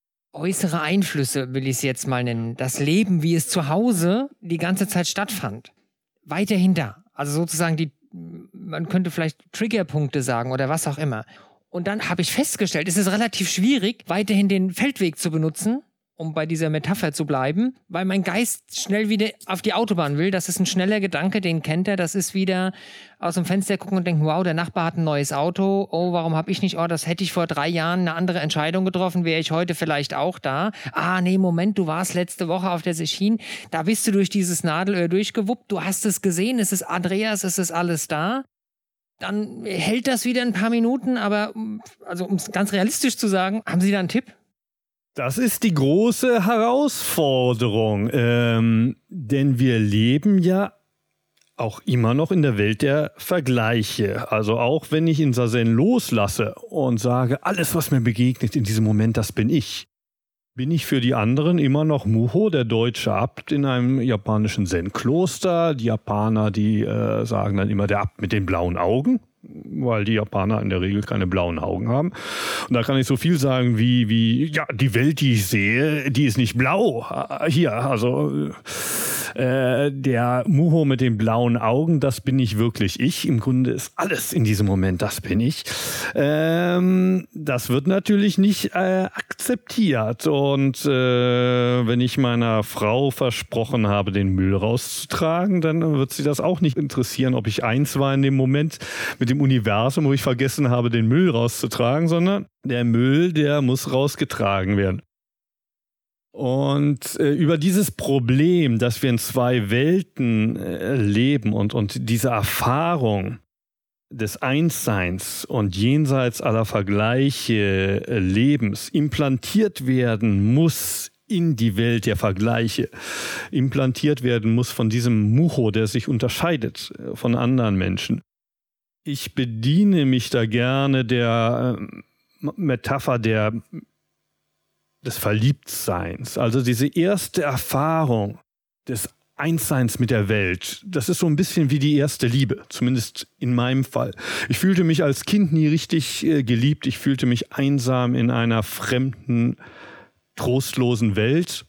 äußere Einflüsse, will ich es jetzt mal nennen, das Leben, wie es zu Hause die ganze Zeit stattfand, weiterhin da. Also sozusagen die, man könnte vielleicht Triggerpunkte sagen oder was auch immer. Und dann habe ich festgestellt, es ist relativ schwierig, weiterhin den Feldweg zu benutzen, um bei dieser Metapher zu bleiben, weil mein Geist schnell wieder auf die Autobahn will. Das ist ein schneller Gedanke, den kennt er. Das ist wieder aus dem Fenster gucken und denken, wow, der Nachbar hat ein neues Auto. Oh, warum habe ich nicht? Oh, das hätte ich vor drei Jahren eine andere Entscheidung getroffen. Wäre ich heute vielleicht auch da? Ah, nee, Moment, du warst letzte Woche auf der Sesshin. Da bist du durch dieses Nadelöhr durchgewuppt. Du hast es gesehen. Es ist Andreas, es ist alles da. Dann hält das wieder ein paar Minuten. Aber, also um es ganz realistisch zu sagen, haben Sie da einen Tipp? Das ist die große Herausforderung, ähm, denn wir leben ja auch immer noch in der Welt der Vergleiche. Also auch wenn ich in Sazen loslasse und sage, alles, was mir begegnet in diesem Moment, das bin ich, bin ich für die anderen immer noch Muho, der deutsche Abt in einem japanischen Zen-Kloster. Die Japaner, die äh, sagen dann immer der Abt mit den blauen Augen, weil die Japaner in der Regel keine blauen Augen haben. Und da kann ich so viel sagen wie, wie ja, die Welt, die ich sehe, die ist nicht blau. Hier, also äh, der Muho mit den blauen Augen, das bin ich wirklich ich. Im Grunde ist alles in diesem Moment, das bin ich. Ähm, das wird natürlich nicht äh, akzeptiert. Und äh, wenn ich meiner Frau versprochen habe, den Müll rauszutragen, dann wird sie das auch nicht interessieren, ob ich eins war in dem Moment mit dem Universum, wo ich vergessen habe, den Müll rauszutragen, sondern der Müll, der muss rausgetragen werden. Und äh, über dieses Problem, dass wir in zwei Welten äh, leben und, und diese Erfahrung des Einsseins und jenseits aller Vergleiche äh, Lebens implantiert werden muss in die Welt der Vergleiche, implantiert werden muss von diesem Muho, der sich unterscheidet äh, von anderen Menschen. Ich bediene mich da gerne der äh, Metapher der, des Verliebtseins. Also diese erste Erfahrung des Einsseins mit der Welt. Das ist so ein bisschen wie die erste Liebe, zumindest in meinem Fall. Ich fühlte mich als Kind nie richtig äh, geliebt. Ich fühlte mich einsam in einer fremden, trostlosen Welt.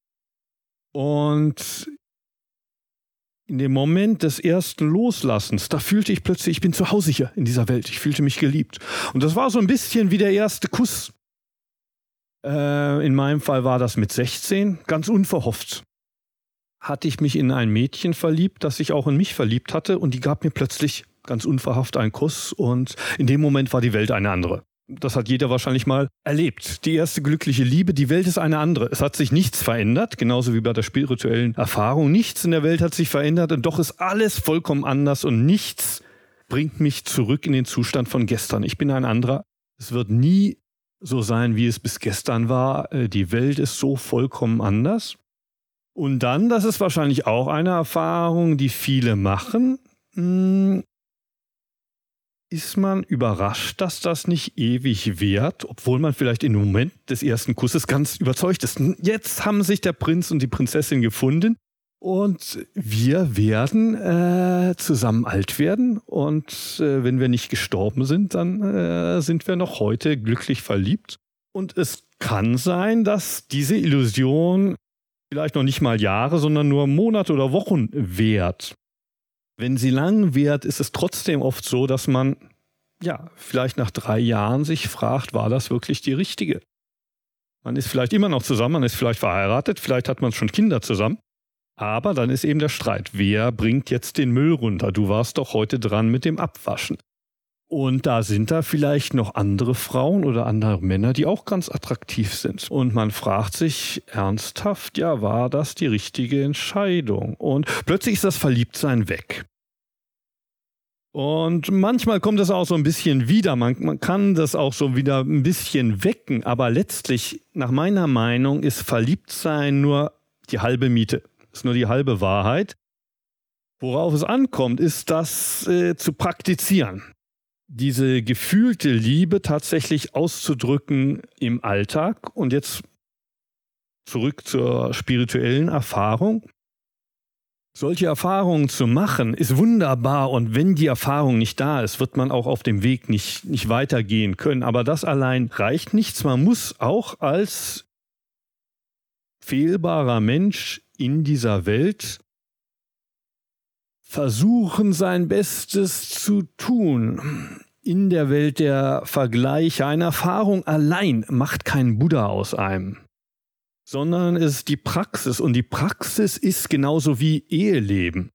Und in dem Moment des ersten Loslassens, da fühlte ich plötzlich, ich bin zu Hause hier in dieser Welt. Ich fühlte mich geliebt. Und das war so ein bisschen wie der erste Kuss. Äh, in meinem Fall war das mit sechzehn, ganz unverhofft. Hatte ich mich in ein Mädchen verliebt, das sich auch in mich verliebt hatte, und die gab mir plötzlich ganz unverhofft einen Kuss, und in dem Moment war die Welt eine andere. Das hat jeder wahrscheinlich mal erlebt. Die erste glückliche Liebe, die Welt ist eine andere. Es hat sich nichts verändert, genauso wie bei der spirituellen Erfahrung. Nichts in der Welt hat sich verändert, und doch ist alles vollkommen anders, und nichts bringt mich zurück in den Zustand von gestern. Ich bin ein anderer. Es wird nie so sein, wie es bis gestern war. Die Welt ist so vollkommen anders. Und dann, das ist wahrscheinlich auch eine Erfahrung, die viele machen, ist man überrascht, dass das nicht ewig währt, obwohl man vielleicht im Moment des ersten Kusses ganz überzeugt ist. Jetzt haben sich der Prinz und die Prinzessin gefunden, und wir werden äh, zusammen alt werden, und äh, wenn wir nicht gestorben sind, dann äh, sind wir noch heute glücklich verliebt. Und es kann sein, dass diese Illusion vielleicht noch nicht mal Jahre, sondern nur Monate oder Wochen währt. Wenn sie lang währt, ist es trotzdem oft so, dass man, ja, vielleicht nach drei Jahren sich fragt, war das wirklich die richtige? Man ist vielleicht immer noch zusammen, man ist vielleicht verheiratet, vielleicht hat man schon Kinder zusammen, aber dann ist eben der Streit. Wer bringt jetzt den Müll runter? Du warst doch heute dran mit dem Abwaschen. Und da sind da vielleicht noch andere Frauen oder andere Männer, die auch ganz attraktiv sind. Und man fragt sich ernsthaft, ja, war das die richtige Entscheidung? Und plötzlich ist das Verliebtsein weg. Und manchmal kommt das auch so ein bisschen wieder. Man, man kann das auch so wieder ein bisschen wecken. Aber letztlich, nach meiner Meinung, ist Verliebtsein nur die halbe Miete. Ist nur die halbe Wahrheit. Worauf es ankommt, ist das äh, zu praktizieren. Diese gefühlte Liebe tatsächlich auszudrücken im Alltag. Und jetzt zurück zur spirituellen Erfahrung. Solche Erfahrungen zu machen, ist wunderbar, und wenn die Erfahrung nicht da ist, wird man auch auf dem Weg nicht, nicht weitergehen können. Aber das allein reicht nichts. Man muss auch als fehlbarer Mensch in dieser Welt versuchen, sein Bestes zu tun. In der Welt der Vergleiche. Eine Erfahrung allein macht keinen Buddha aus einem, sondern es ist die Praxis. Und die Praxis ist genauso wie Eheleben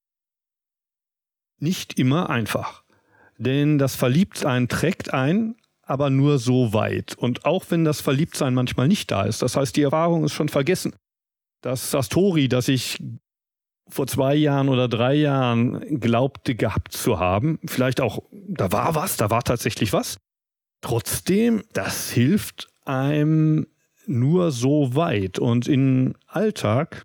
nicht immer einfach. Denn das Verliebtsein trägt ein, aber nur so weit. Und auch wenn das Verliebtsein manchmal nicht da ist, das heißt, die Erfahrung ist schon vergessen. Das Sastori, das ich vor zwei Jahren oder drei Jahren glaubte gehabt zu haben, vielleicht auch, da war was, da war tatsächlich was. Trotzdem, das hilft einem nur so weit. Und im Alltag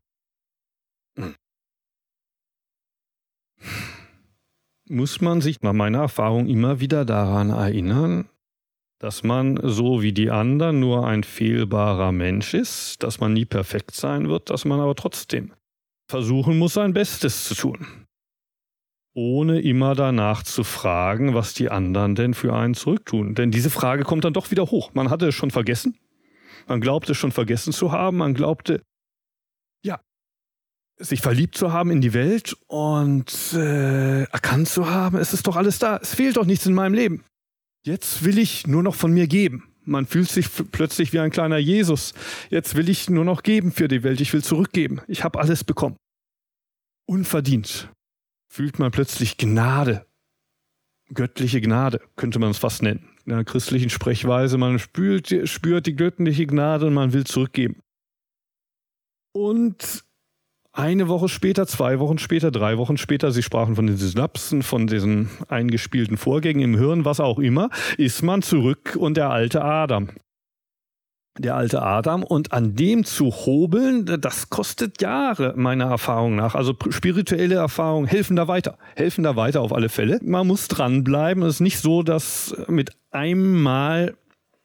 muss man sich nach meiner Erfahrung immer wieder daran erinnern, dass man so wie die anderen nur ein fehlbarer Mensch ist, dass man nie perfekt sein wird, dass man aber trotzdem versuchen muss, sein Bestes zu tun. Ohne immer danach zu fragen, was die anderen denn für einen zurücktun. Denn diese Frage kommt dann doch wieder hoch. Man hatte es schon vergessen. Man glaubte es schon vergessen zu haben. Man glaubte, ja, sich verliebt zu haben in die Welt und äh, erkannt zu haben, es ist doch alles da. Es fehlt doch nichts in meinem Leben. Jetzt will ich nur noch von mir geben. Man fühlt sich f- plötzlich wie ein kleiner Jesus. Jetzt will ich nur noch geben für die Welt. Ich will zurückgeben. Ich habe alles bekommen. Unverdient fühlt man plötzlich Gnade. Göttliche Gnade, könnte man es fast nennen. In einer christlichen Sprechweise, man spürt, spürt die göttliche Gnade und man will zurückgeben. Und eine Woche später, zwei Wochen später, drei Wochen später, Sie sprachen von den Synapsen, von diesen eingespielten Vorgängen im Hirn, was auch immer, ist man zurück und der alte Adam. Der alte Adam, und an dem zu hobeln, das kostet Jahre, meiner Erfahrung nach. Also spirituelle Erfahrungen helfen da weiter, helfen da weiter auf alle Fälle. Man muss dranbleiben. Es ist nicht so, dass mit einem Mal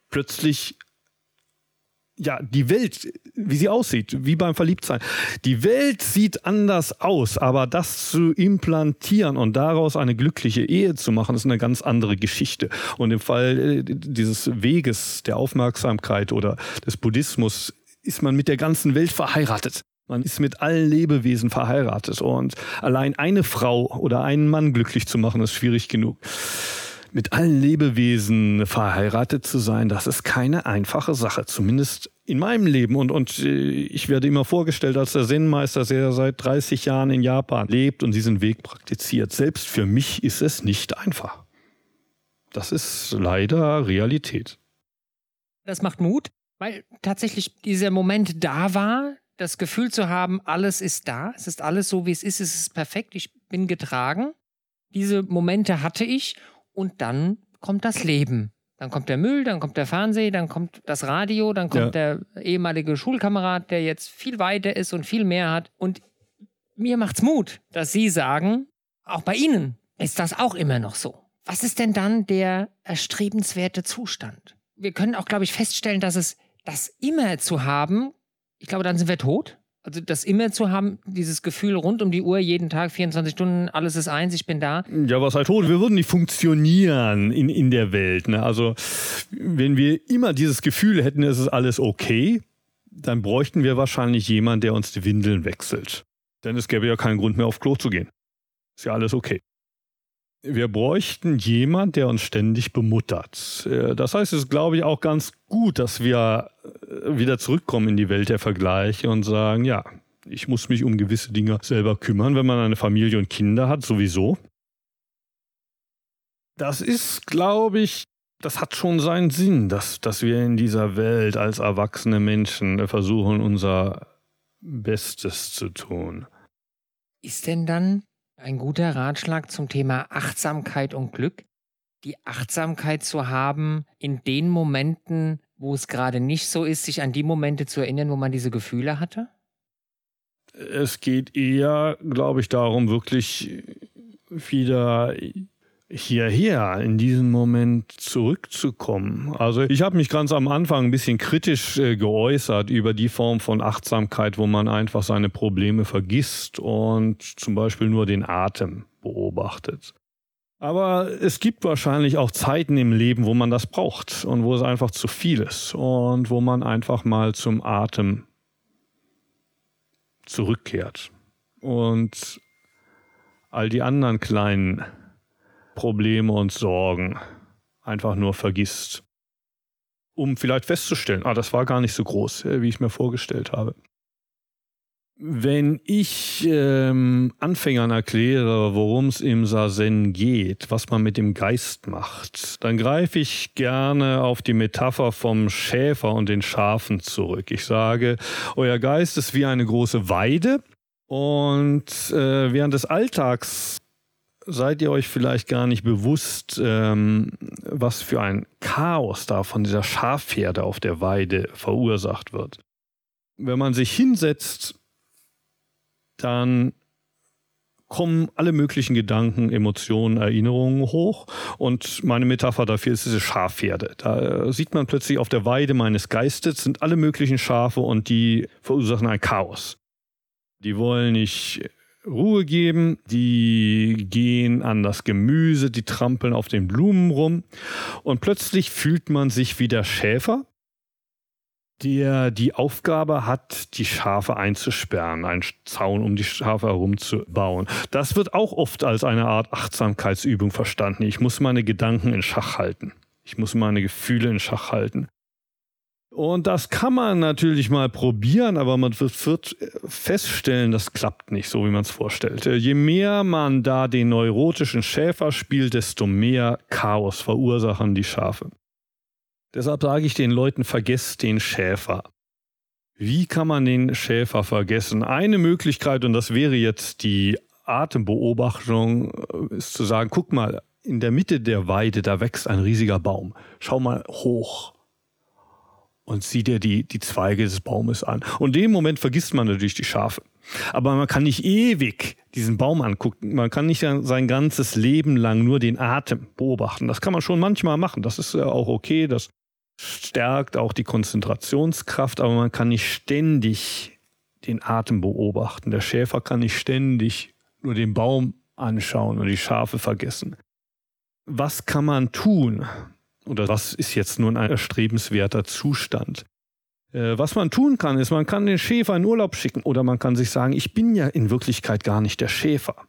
plötzlich ja, die Welt, wie sie aussieht, wie beim Verliebtsein. Die Welt sieht anders aus, aber das zu implantieren und daraus eine glückliche Ehe zu machen, ist eine ganz andere Geschichte. Und im Fall dieses Weges der Aufmerksamkeit oder des Buddhismus ist man mit der ganzen Welt verheiratet. Man ist mit allen Lebewesen verheiratet. Und allein eine Frau oder einen Mann glücklich zu machen, ist schwierig genug. Mit allen Lebewesen verheiratet zu sein, das ist keine einfache Sache, zumindest in meinem Leben. Und, und ich werde immer vorgestellt als der Zen-Meister, der seit dreißig Jahren in Japan lebt und diesen Weg praktiziert. Selbst für mich ist es nicht einfach. Das ist leider Realität. Das macht Mut, weil tatsächlich dieser Moment da war, das Gefühl zu haben, alles ist da, es ist alles so, wie es ist, es ist perfekt, ich bin getragen. Diese Momente hatte ich. Und dann kommt das Leben. Dann kommt der Müll, dann kommt der Fernseher, dann kommt das Radio, dann kommt ja. der ehemalige Schulkamerad, der jetzt viel weiter ist und viel mehr hat. Und mir macht's Mut, dass Sie sagen, auch bei Ihnen ist das auch immer noch so. Was ist denn dann der erstrebenswerte Zustand? Wir können auch, glaube ich, feststellen, dass es das immer zu haben, ich glaube, dann sind wir tot. Also das immer zu haben, dieses Gefühl rund um die Uhr, jeden Tag, vierundzwanzig Stunden, alles ist eins, ich bin da. Ja, was halt tot, wir würden nicht funktionieren in, in der Welt. Ne? Also wenn wir immer dieses Gefühl hätten, es ist alles okay, dann bräuchten wir wahrscheinlich jemanden, der uns die Windeln wechselt. Denn es gäbe ja keinen Grund mehr, auf Klo zu gehen. Ist ja alles okay. Wir bräuchten jemanden, der uns ständig bemuttert. Das heißt, es ist, glaube ich, auch ganz gut, dass wir wieder zurückkommen in die Welt der Vergleiche und sagen, ja, ich muss mich um gewisse Dinge selber kümmern, wenn man eine Familie und Kinder hat, sowieso. Das ist, glaube ich, das hat schon seinen Sinn, dass, dass wir in dieser Welt als erwachsene Menschen versuchen, unser Bestes zu tun. Ist denn dann ein guter Ratschlag zum Thema Achtsamkeit und Glück, die Achtsamkeit zu haben in den Momenten, wo es gerade nicht so ist, sich an die Momente zu erinnern, wo man diese Gefühle hatte? Es geht eher, glaube ich, darum, wirklich wieder hierher, in diesen Moment zurückzukommen. Also ich habe mich ganz am Anfang ein bisschen kritisch äh, geäußert über die Form von Achtsamkeit, wo man einfach seine Probleme vergisst und zum Beispiel nur den Atem beobachtet. Aber es gibt wahrscheinlich auch Zeiten im Leben, wo man das braucht und wo es einfach zu viel ist und wo man einfach mal zum Atem zurückkehrt und all die anderen kleinen Probleme und Sorgen einfach nur vergisst, um vielleicht festzustellen, ah, das war gar nicht so groß, wie ich mir vorgestellt habe. Wenn ich ähm, Anfängern erkläre, worum es im Zazen geht, was man mit dem Geist macht, dann greife ich gerne auf die Metapher vom Schäfer und den Schafen zurück. Ich sage, euer Geist ist wie eine große Weide und äh, während des Alltags seid ihr euch vielleicht gar nicht bewusst, ähm, was für ein Chaos da von dieser Schafherde auf der Weide verursacht wird. Wenn man sich hinsetzt, dann kommen alle möglichen Gedanken, Emotionen, Erinnerungen hoch. Und meine Metapher dafür ist diese Schafherde. Da sieht man plötzlich auf der Weide meines Geistes sind alle möglichen Schafe und die verursachen ein Chaos. Die wollen nicht Ruhe geben, die gehen an das Gemüse, die trampeln auf den Blumen rum und plötzlich fühlt man sich wie der Schäfer, der die Aufgabe hat, die Schafe einzusperren, einen Zaun um die Schafe herum zu bauen. Das wird auch oft als eine Art Achtsamkeitsübung verstanden. Ich muss meine Gedanken in Schach halten. Ich muss meine Gefühle in Schach halten. Und das kann man natürlich mal probieren, aber man wird, wird feststellen, das klappt nicht so, wie man es vorstellt. Je mehr man da den neurotischen Schäfer spielt, desto mehr Chaos verursachen die Schafe. Deshalb sage ich den Leuten, vergesst den Schäfer. Wie kann man den Schäfer vergessen? Eine Möglichkeit, und das wäre jetzt die Atembeobachtung, ist zu sagen, guck mal, in der Mitte der Weide, da wächst ein riesiger Baum. Schau mal hoch. Und sieh dir die, die Zweige des Baumes an. Und in dem Moment vergisst man natürlich die Schafe. Aber man kann nicht ewig diesen Baum angucken. Man kann nicht sein ganzes Leben lang nur den Atem beobachten. Das kann man schon manchmal machen. Das ist auch okay. Das stärkt auch die Konzentrationskraft, aber man kann nicht ständig den Atem beobachten. Der Schäfer kann nicht ständig nur den Baum anschauen und die Schafe vergessen. Was kann man tun? Oder was ist jetzt nun ein erstrebenswerter Zustand? Äh, was man tun kann, ist, man kann den Schäfer in Urlaub schicken oder man kann sich sagen, ich bin ja in Wirklichkeit gar nicht der Schäfer.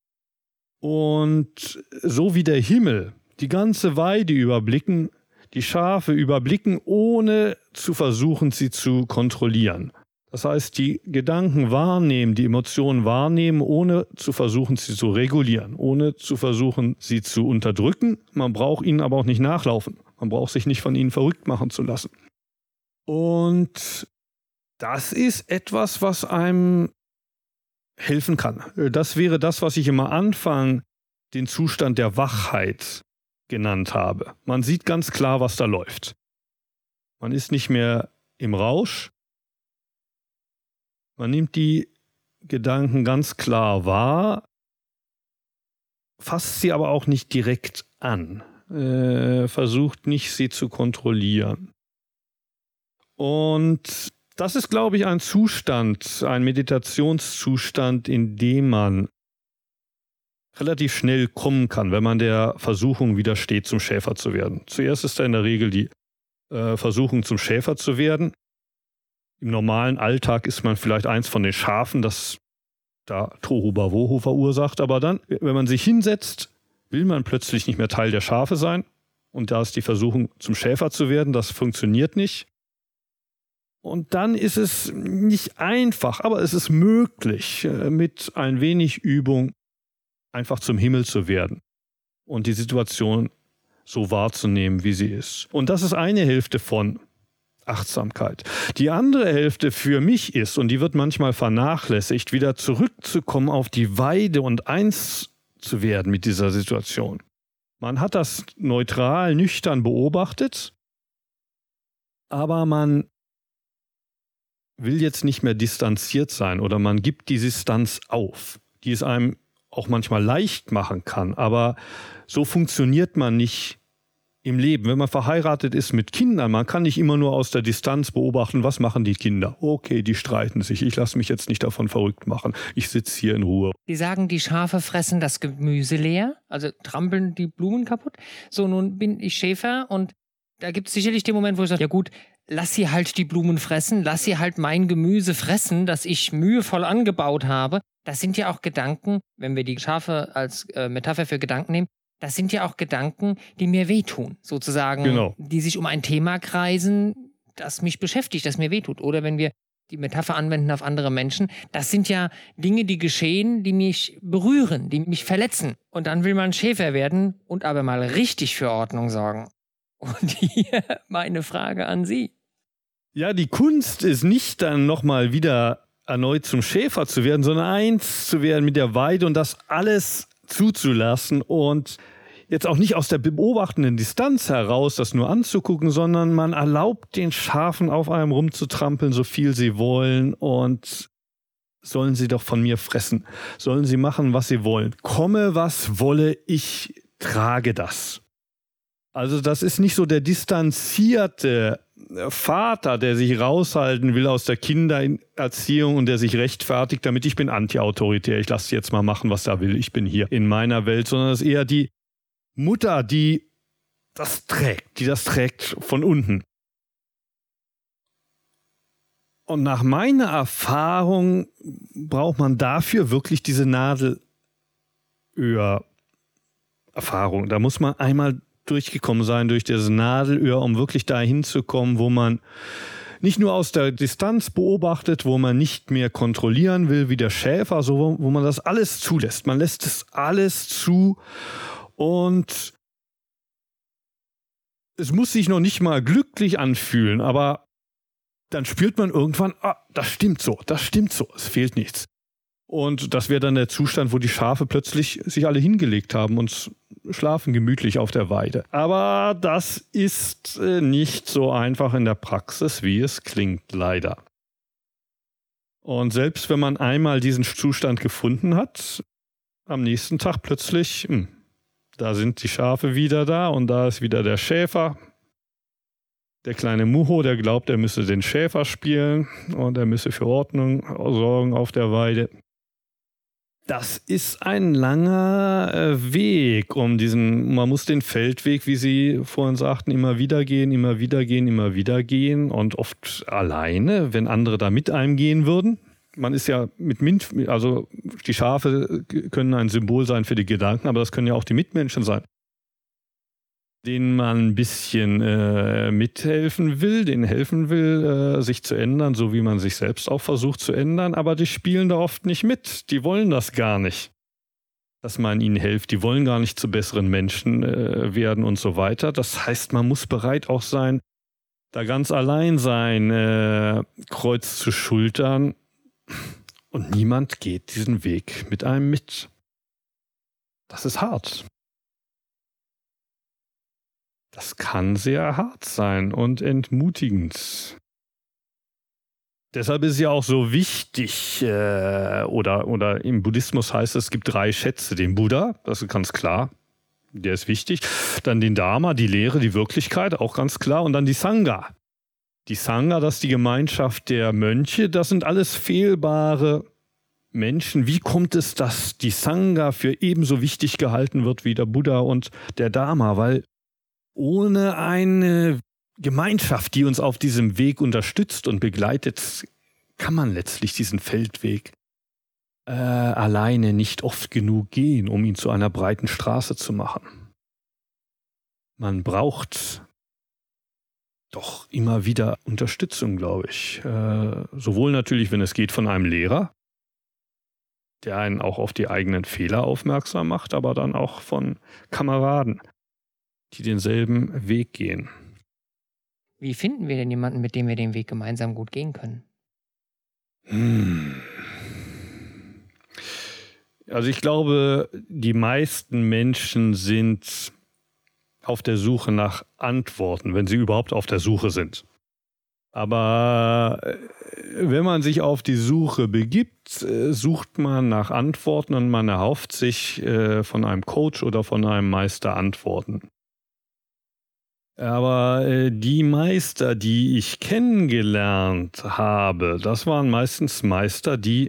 Und so wie der Himmel die ganze Weide überblicken, die Schafe überblicken, ohne zu versuchen, sie zu kontrollieren. Das heißt, die Gedanken wahrnehmen, die Emotionen wahrnehmen, ohne zu versuchen, sie zu regulieren, ohne zu versuchen, sie zu unterdrücken. Man braucht ihnen aber auch nicht nachlaufen. Man braucht sich nicht von ihnen verrückt machen zu lassen. Und das ist etwas, was einem helfen kann. Das wäre das, was ich am Anfang den Zustand der Wachheit genannt habe. Man sieht ganz klar, was da läuft. Man ist nicht mehr im Rausch. Man nimmt die Gedanken ganz klar wahr, fasst sie aber auch nicht direkt an, äh, versucht nicht, sie zu kontrollieren. Und das ist, glaube ich, ein Zustand, ein Meditationszustand, in dem man relativ schnell kommen kann, wenn man der Versuchung widersteht, zum Schäfer zu werden. Zuerst ist da in der Regel die äh, Versuchung, zum Schäfer zu werden. Im normalen Alltag ist man vielleicht eins von den Schafen, das da Tohu Wabohu verursacht. Aber dann, wenn man sich hinsetzt, will man plötzlich nicht mehr Teil der Schafe sein. Und da ist die Versuchung, zum Schäfer zu werden. Das funktioniert nicht. Und dann ist es nicht einfach, aber es ist möglich, mit ein wenig Übung einfach zum Himmel zu werden und die Situation so wahrzunehmen, wie sie ist. Und das ist eine Hälfte von Achtsamkeit. Die andere Hälfte für mich ist, und die wird manchmal vernachlässigt, wieder zurückzukommen auf die Weide und eins zu werden mit dieser Situation. Man hat das neutral, nüchtern beobachtet, aber man will jetzt nicht mehr distanziert sein oder man gibt die Distanz auf, die es einem auch manchmal leicht machen kann, aber so funktioniert man nicht im Leben. Wenn man verheiratet ist mit Kindern, man kann nicht immer nur aus der Distanz beobachten, was machen die Kinder. Okay, die streiten sich, ich lasse mich jetzt nicht davon verrückt machen, ich sitze hier in Ruhe. Die sagen, die Schafe fressen das Gemüse leer, also trampeln die Blumen kaputt. So, nun bin ich Schäfer und da gibt es sicherlich den Moment, wo ich sage, ja gut, lass sie halt die Blumen fressen, lass sie halt mein Gemüse fressen, das ich mühevoll angebaut habe. Das sind ja auch Gedanken, wenn wir die Schafe als äh, Metapher für Gedanken nehmen, das sind ja auch Gedanken, die mir wehtun, sozusagen, genau, die sich um ein Thema kreisen, das mich beschäftigt, das mir wehtut. Oder wenn wir die Metapher anwenden auf andere Menschen, das sind ja Dinge, die geschehen, die mich berühren, die mich verletzen. Und dann will man Schäfer werden und aber mal richtig für Ordnung sorgen. Und hier meine Frage an Sie. Ja, die Kunst ist nicht dann nochmal wieder erneut zum Schäfer zu werden, sondern eins zu werden mit der Weide und das alles zuzulassen und jetzt auch nicht aus der beobachtenden Distanz heraus das nur anzugucken, sondern man erlaubt den Schafen auf einem rumzutrampeln, so viel sie wollen und sollen sie doch von mir fressen, sollen sie machen, was sie wollen. Komme, was wolle, ich trage das. Also das ist nicht so der distanzierte Vater, der sich raushalten will aus der Kindererziehung und der sich rechtfertigt, damit ich bin anti-autoritär, ich lasse jetzt mal machen, was er will, ich bin hier in meiner Welt, sondern es ist eher die Mutter, die das trägt, die das trägt von unten. Und nach meiner Erfahrung braucht man dafür wirklich diese Nadelöhr-Erfahrung. Da muss man einmal durchgekommen sein durch das Nadelöhr, um wirklich dahin zu kommen, wo man nicht nur aus der Distanz beobachtet, wo man nicht mehr kontrollieren will wie der Schäfer, so wo man das alles zulässt. Man lässt es alles zu und es muss sich noch nicht mal glücklich anfühlen, aber dann spürt man irgendwann, ah, das stimmt so, das stimmt so, es fehlt nichts. Und das wäre dann der Zustand, wo die Schafe plötzlich sich alle hingelegt haben und schlafen gemütlich auf der Weide. Aber das ist nicht so einfach in der Praxis, wie es klingt, leider. Und selbst wenn man einmal diesen Zustand gefunden hat, am nächsten Tag plötzlich, hm, da sind die Schafe wieder da und da ist wieder der Schäfer. Der kleine Mucho, der glaubt, er müsse den Schäfer spielen und er müsse für Ordnung sorgen auf der Weide. Das ist ein langer äh, Weg, um diesen, man muss den Feldweg, wie Sie vorhin sagten, immer wieder gehen, immer wieder gehen, immer wieder gehen und oft alleine, wenn andere da mit einem gehen würden. Man ist ja mit Mint, also die Schafe können ein Symbol sein für die Gedanken, aber das können ja auch die Mitmenschen sein, denen man ein bisschen äh, mithelfen will, denen helfen will, äh, sich zu ändern, so wie man sich selbst auch versucht zu ändern, aber die spielen da oft nicht mit. Die wollen das gar nicht, dass man ihnen hilft. Die wollen gar nicht zu besseren Menschen äh, werden und so weiter. Das heißt, man muss bereit auch sein, da ganz allein sein äh, Kreuz zu schultern und niemand geht diesen Weg mit einem mit. Das ist hart. Das kann sehr hart sein und entmutigend. Deshalb ist es ja auch so wichtig, äh, oder, oder im Buddhismus heißt es, es gibt drei Schätze. Den Buddha, das ist ganz klar, der ist wichtig. Dann den Dharma, die Lehre, die Wirklichkeit, auch ganz klar. Und dann die Sangha. Die Sangha, das ist die Gemeinschaft der Mönche. Das sind alles fehlbare Menschen. Wie kommt es, dass die Sangha für ebenso wichtig gehalten wird wie der Buddha und der Dharma? Weil ohne eine Gemeinschaft, die uns auf diesem Weg unterstützt und begleitet, kann man letztlich diesen Feldweg äh, alleine nicht oft genug gehen, um ihn zu einer breiten Straße zu machen. Man braucht doch immer wieder Unterstützung, glaube ich. Äh, sowohl natürlich, wenn es geht, von einem Lehrer, der einen auch auf die eigenen Fehler aufmerksam macht, aber dann auch von Kameraden, die denselben Weg gehen. Wie finden wir denn jemanden, mit dem wir den Weg gemeinsam gut gehen können? Hm. Also ich glaube, die meisten Menschen sind auf der Suche nach Antworten, wenn sie überhaupt auf der Suche sind. Aber wenn man sich auf die Suche begibt, sucht man nach Antworten und man erhofft sich von einem Coach oder von einem Meister Antworten. Aber äh, die Meister, die ich kennengelernt habe, das waren meistens Meister, die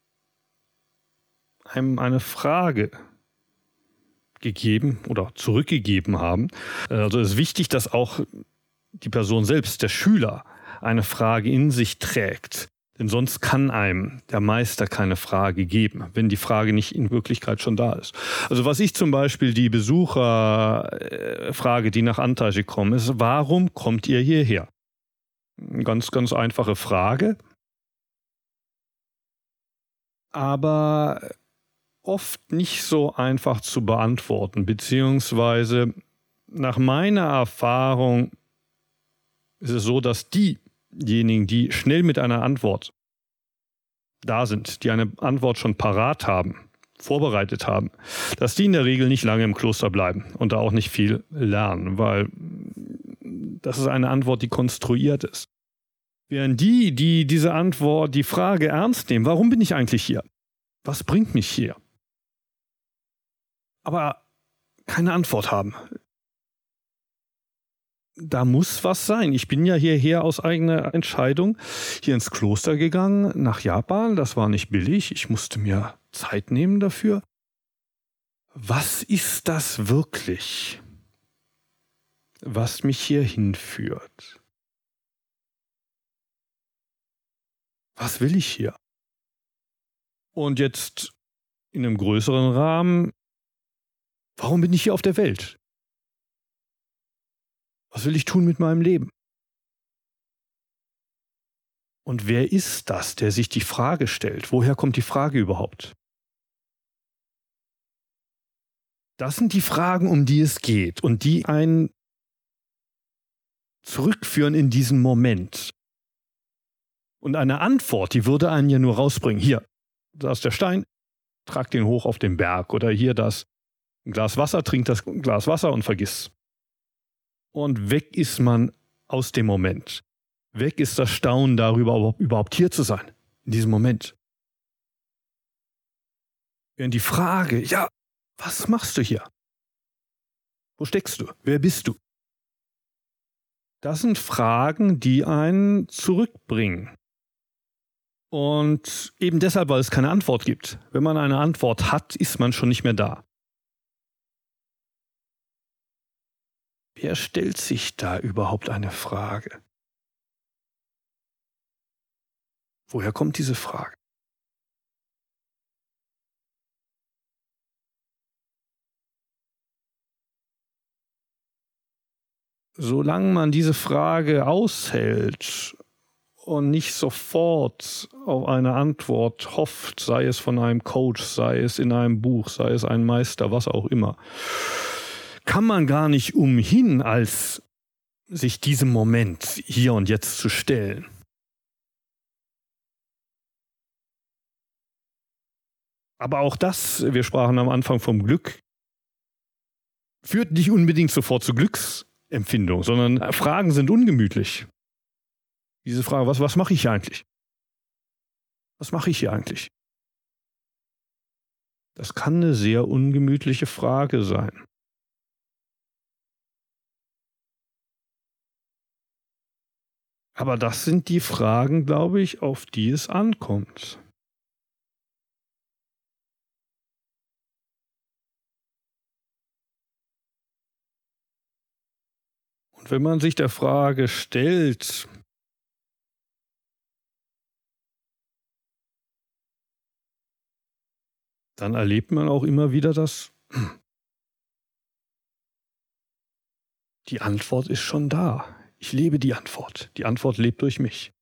einem eine Frage gegeben oder zurückgegeben haben. Also es ist wichtig, dass auch die Person selbst, der Schüler, eine Frage in sich trägt. Denn sonst kann einem der Meister keine Frage geben, wenn die Frage nicht in Wirklichkeit schon da ist. Also was ich zum Beispiel die Besucher äh, frage, die nach Antaiji kommen, ist, warum kommt ihr hierher? Eine ganz, ganz einfache Frage. Aber oft nicht so einfach zu beantworten, beziehungsweise nach meiner Erfahrung ist es so, dass die diejenigen, die schnell mit einer Antwort da sind, die eine Antwort schon parat haben, vorbereitet haben, dass die in der Regel nicht lange im Kloster bleiben und da auch nicht viel lernen, weil das ist eine Antwort, die konstruiert ist. Während die, die diese Antwort, die Frage ernst nehmen, warum bin ich eigentlich hier? Was bringt mich hier? Aber keine Antwort haben. Da muss was sein. Ich bin ja hierher aus eigener Entscheidung hier ins Kloster gegangen, nach Japan. Das war nicht billig. Ich musste mir Zeit nehmen dafür. Was ist das wirklich, was mich hier hinführt? Was will ich hier? Und jetzt in einem größeren Rahmen, warum bin ich hier auf der Welt? Was will ich tun mit meinem Leben? Und wer ist das, der sich die Frage stellt? Woher kommt die Frage überhaupt? Das sind die Fragen, um die es geht und die einen zurückführen in diesen Moment. Und eine Antwort, die würde einen ja nur rausbringen. Hier, da ist der Stein, trag den hoch auf den Berg. Oder hier das ein Glas Wasser, trink das Glas Wasser und vergiss. Und weg ist man aus dem Moment. Weg ist das Staunen darüber, überhaupt hier zu sein, in diesem Moment. Während die Frage, ja, was machst du hier? Wo steckst du? Wer bist du? Das sind Fragen, die einen zurückbringen. Und eben deshalb, weil es keine Antwort gibt. Wenn man eine Antwort hat, ist man schon nicht mehr da. Wer stellt sich da überhaupt eine Frage? Woher kommt diese Frage? Solange man diese Frage aushält und nicht sofort auf eine Antwort hofft, sei es von einem Coach, sei es in einem Buch, sei es ein Meister, was auch immer, kann man gar nicht umhin, als sich diesem Moment hier und jetzt zu stellen. Aber auch das, wir sprachen am Anfang vom Glück, führt nicht unbedingt sofort zu Glücksempfindung, sondern Fragen sind ungemütlich. Diese Frage, was, was mache ich hier eigentlich? Was mache ich hier eigentlich? Das kann eine sehr ungemütliche Frage sein. Aber das sind die Fragen, glaube ich, auf die es ankommt. Und wenn man sich der Frage stellt, dann erlebt man auch immer wieder, dass die Antwort ist schon da. Ich lebe die Antwort. Die Antwort lebt durch mich.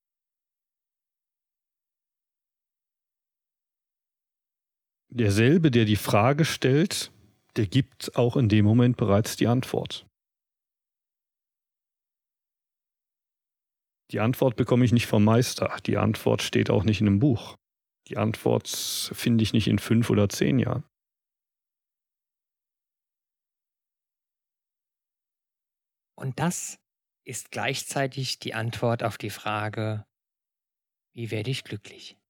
Derselbe, der die Frage stellt, der gibt auch in dem Moment bereits die Antwort. Die Antwort bekomme ich nicht vom Meister. Die Antwort steht auch nicht in einem Buch. Die Antwort finde ich nicht in fünf oder zehn Jahren. Und das ist gleichzeitig die Antwort auf die Frage, wie werde ich glücklich?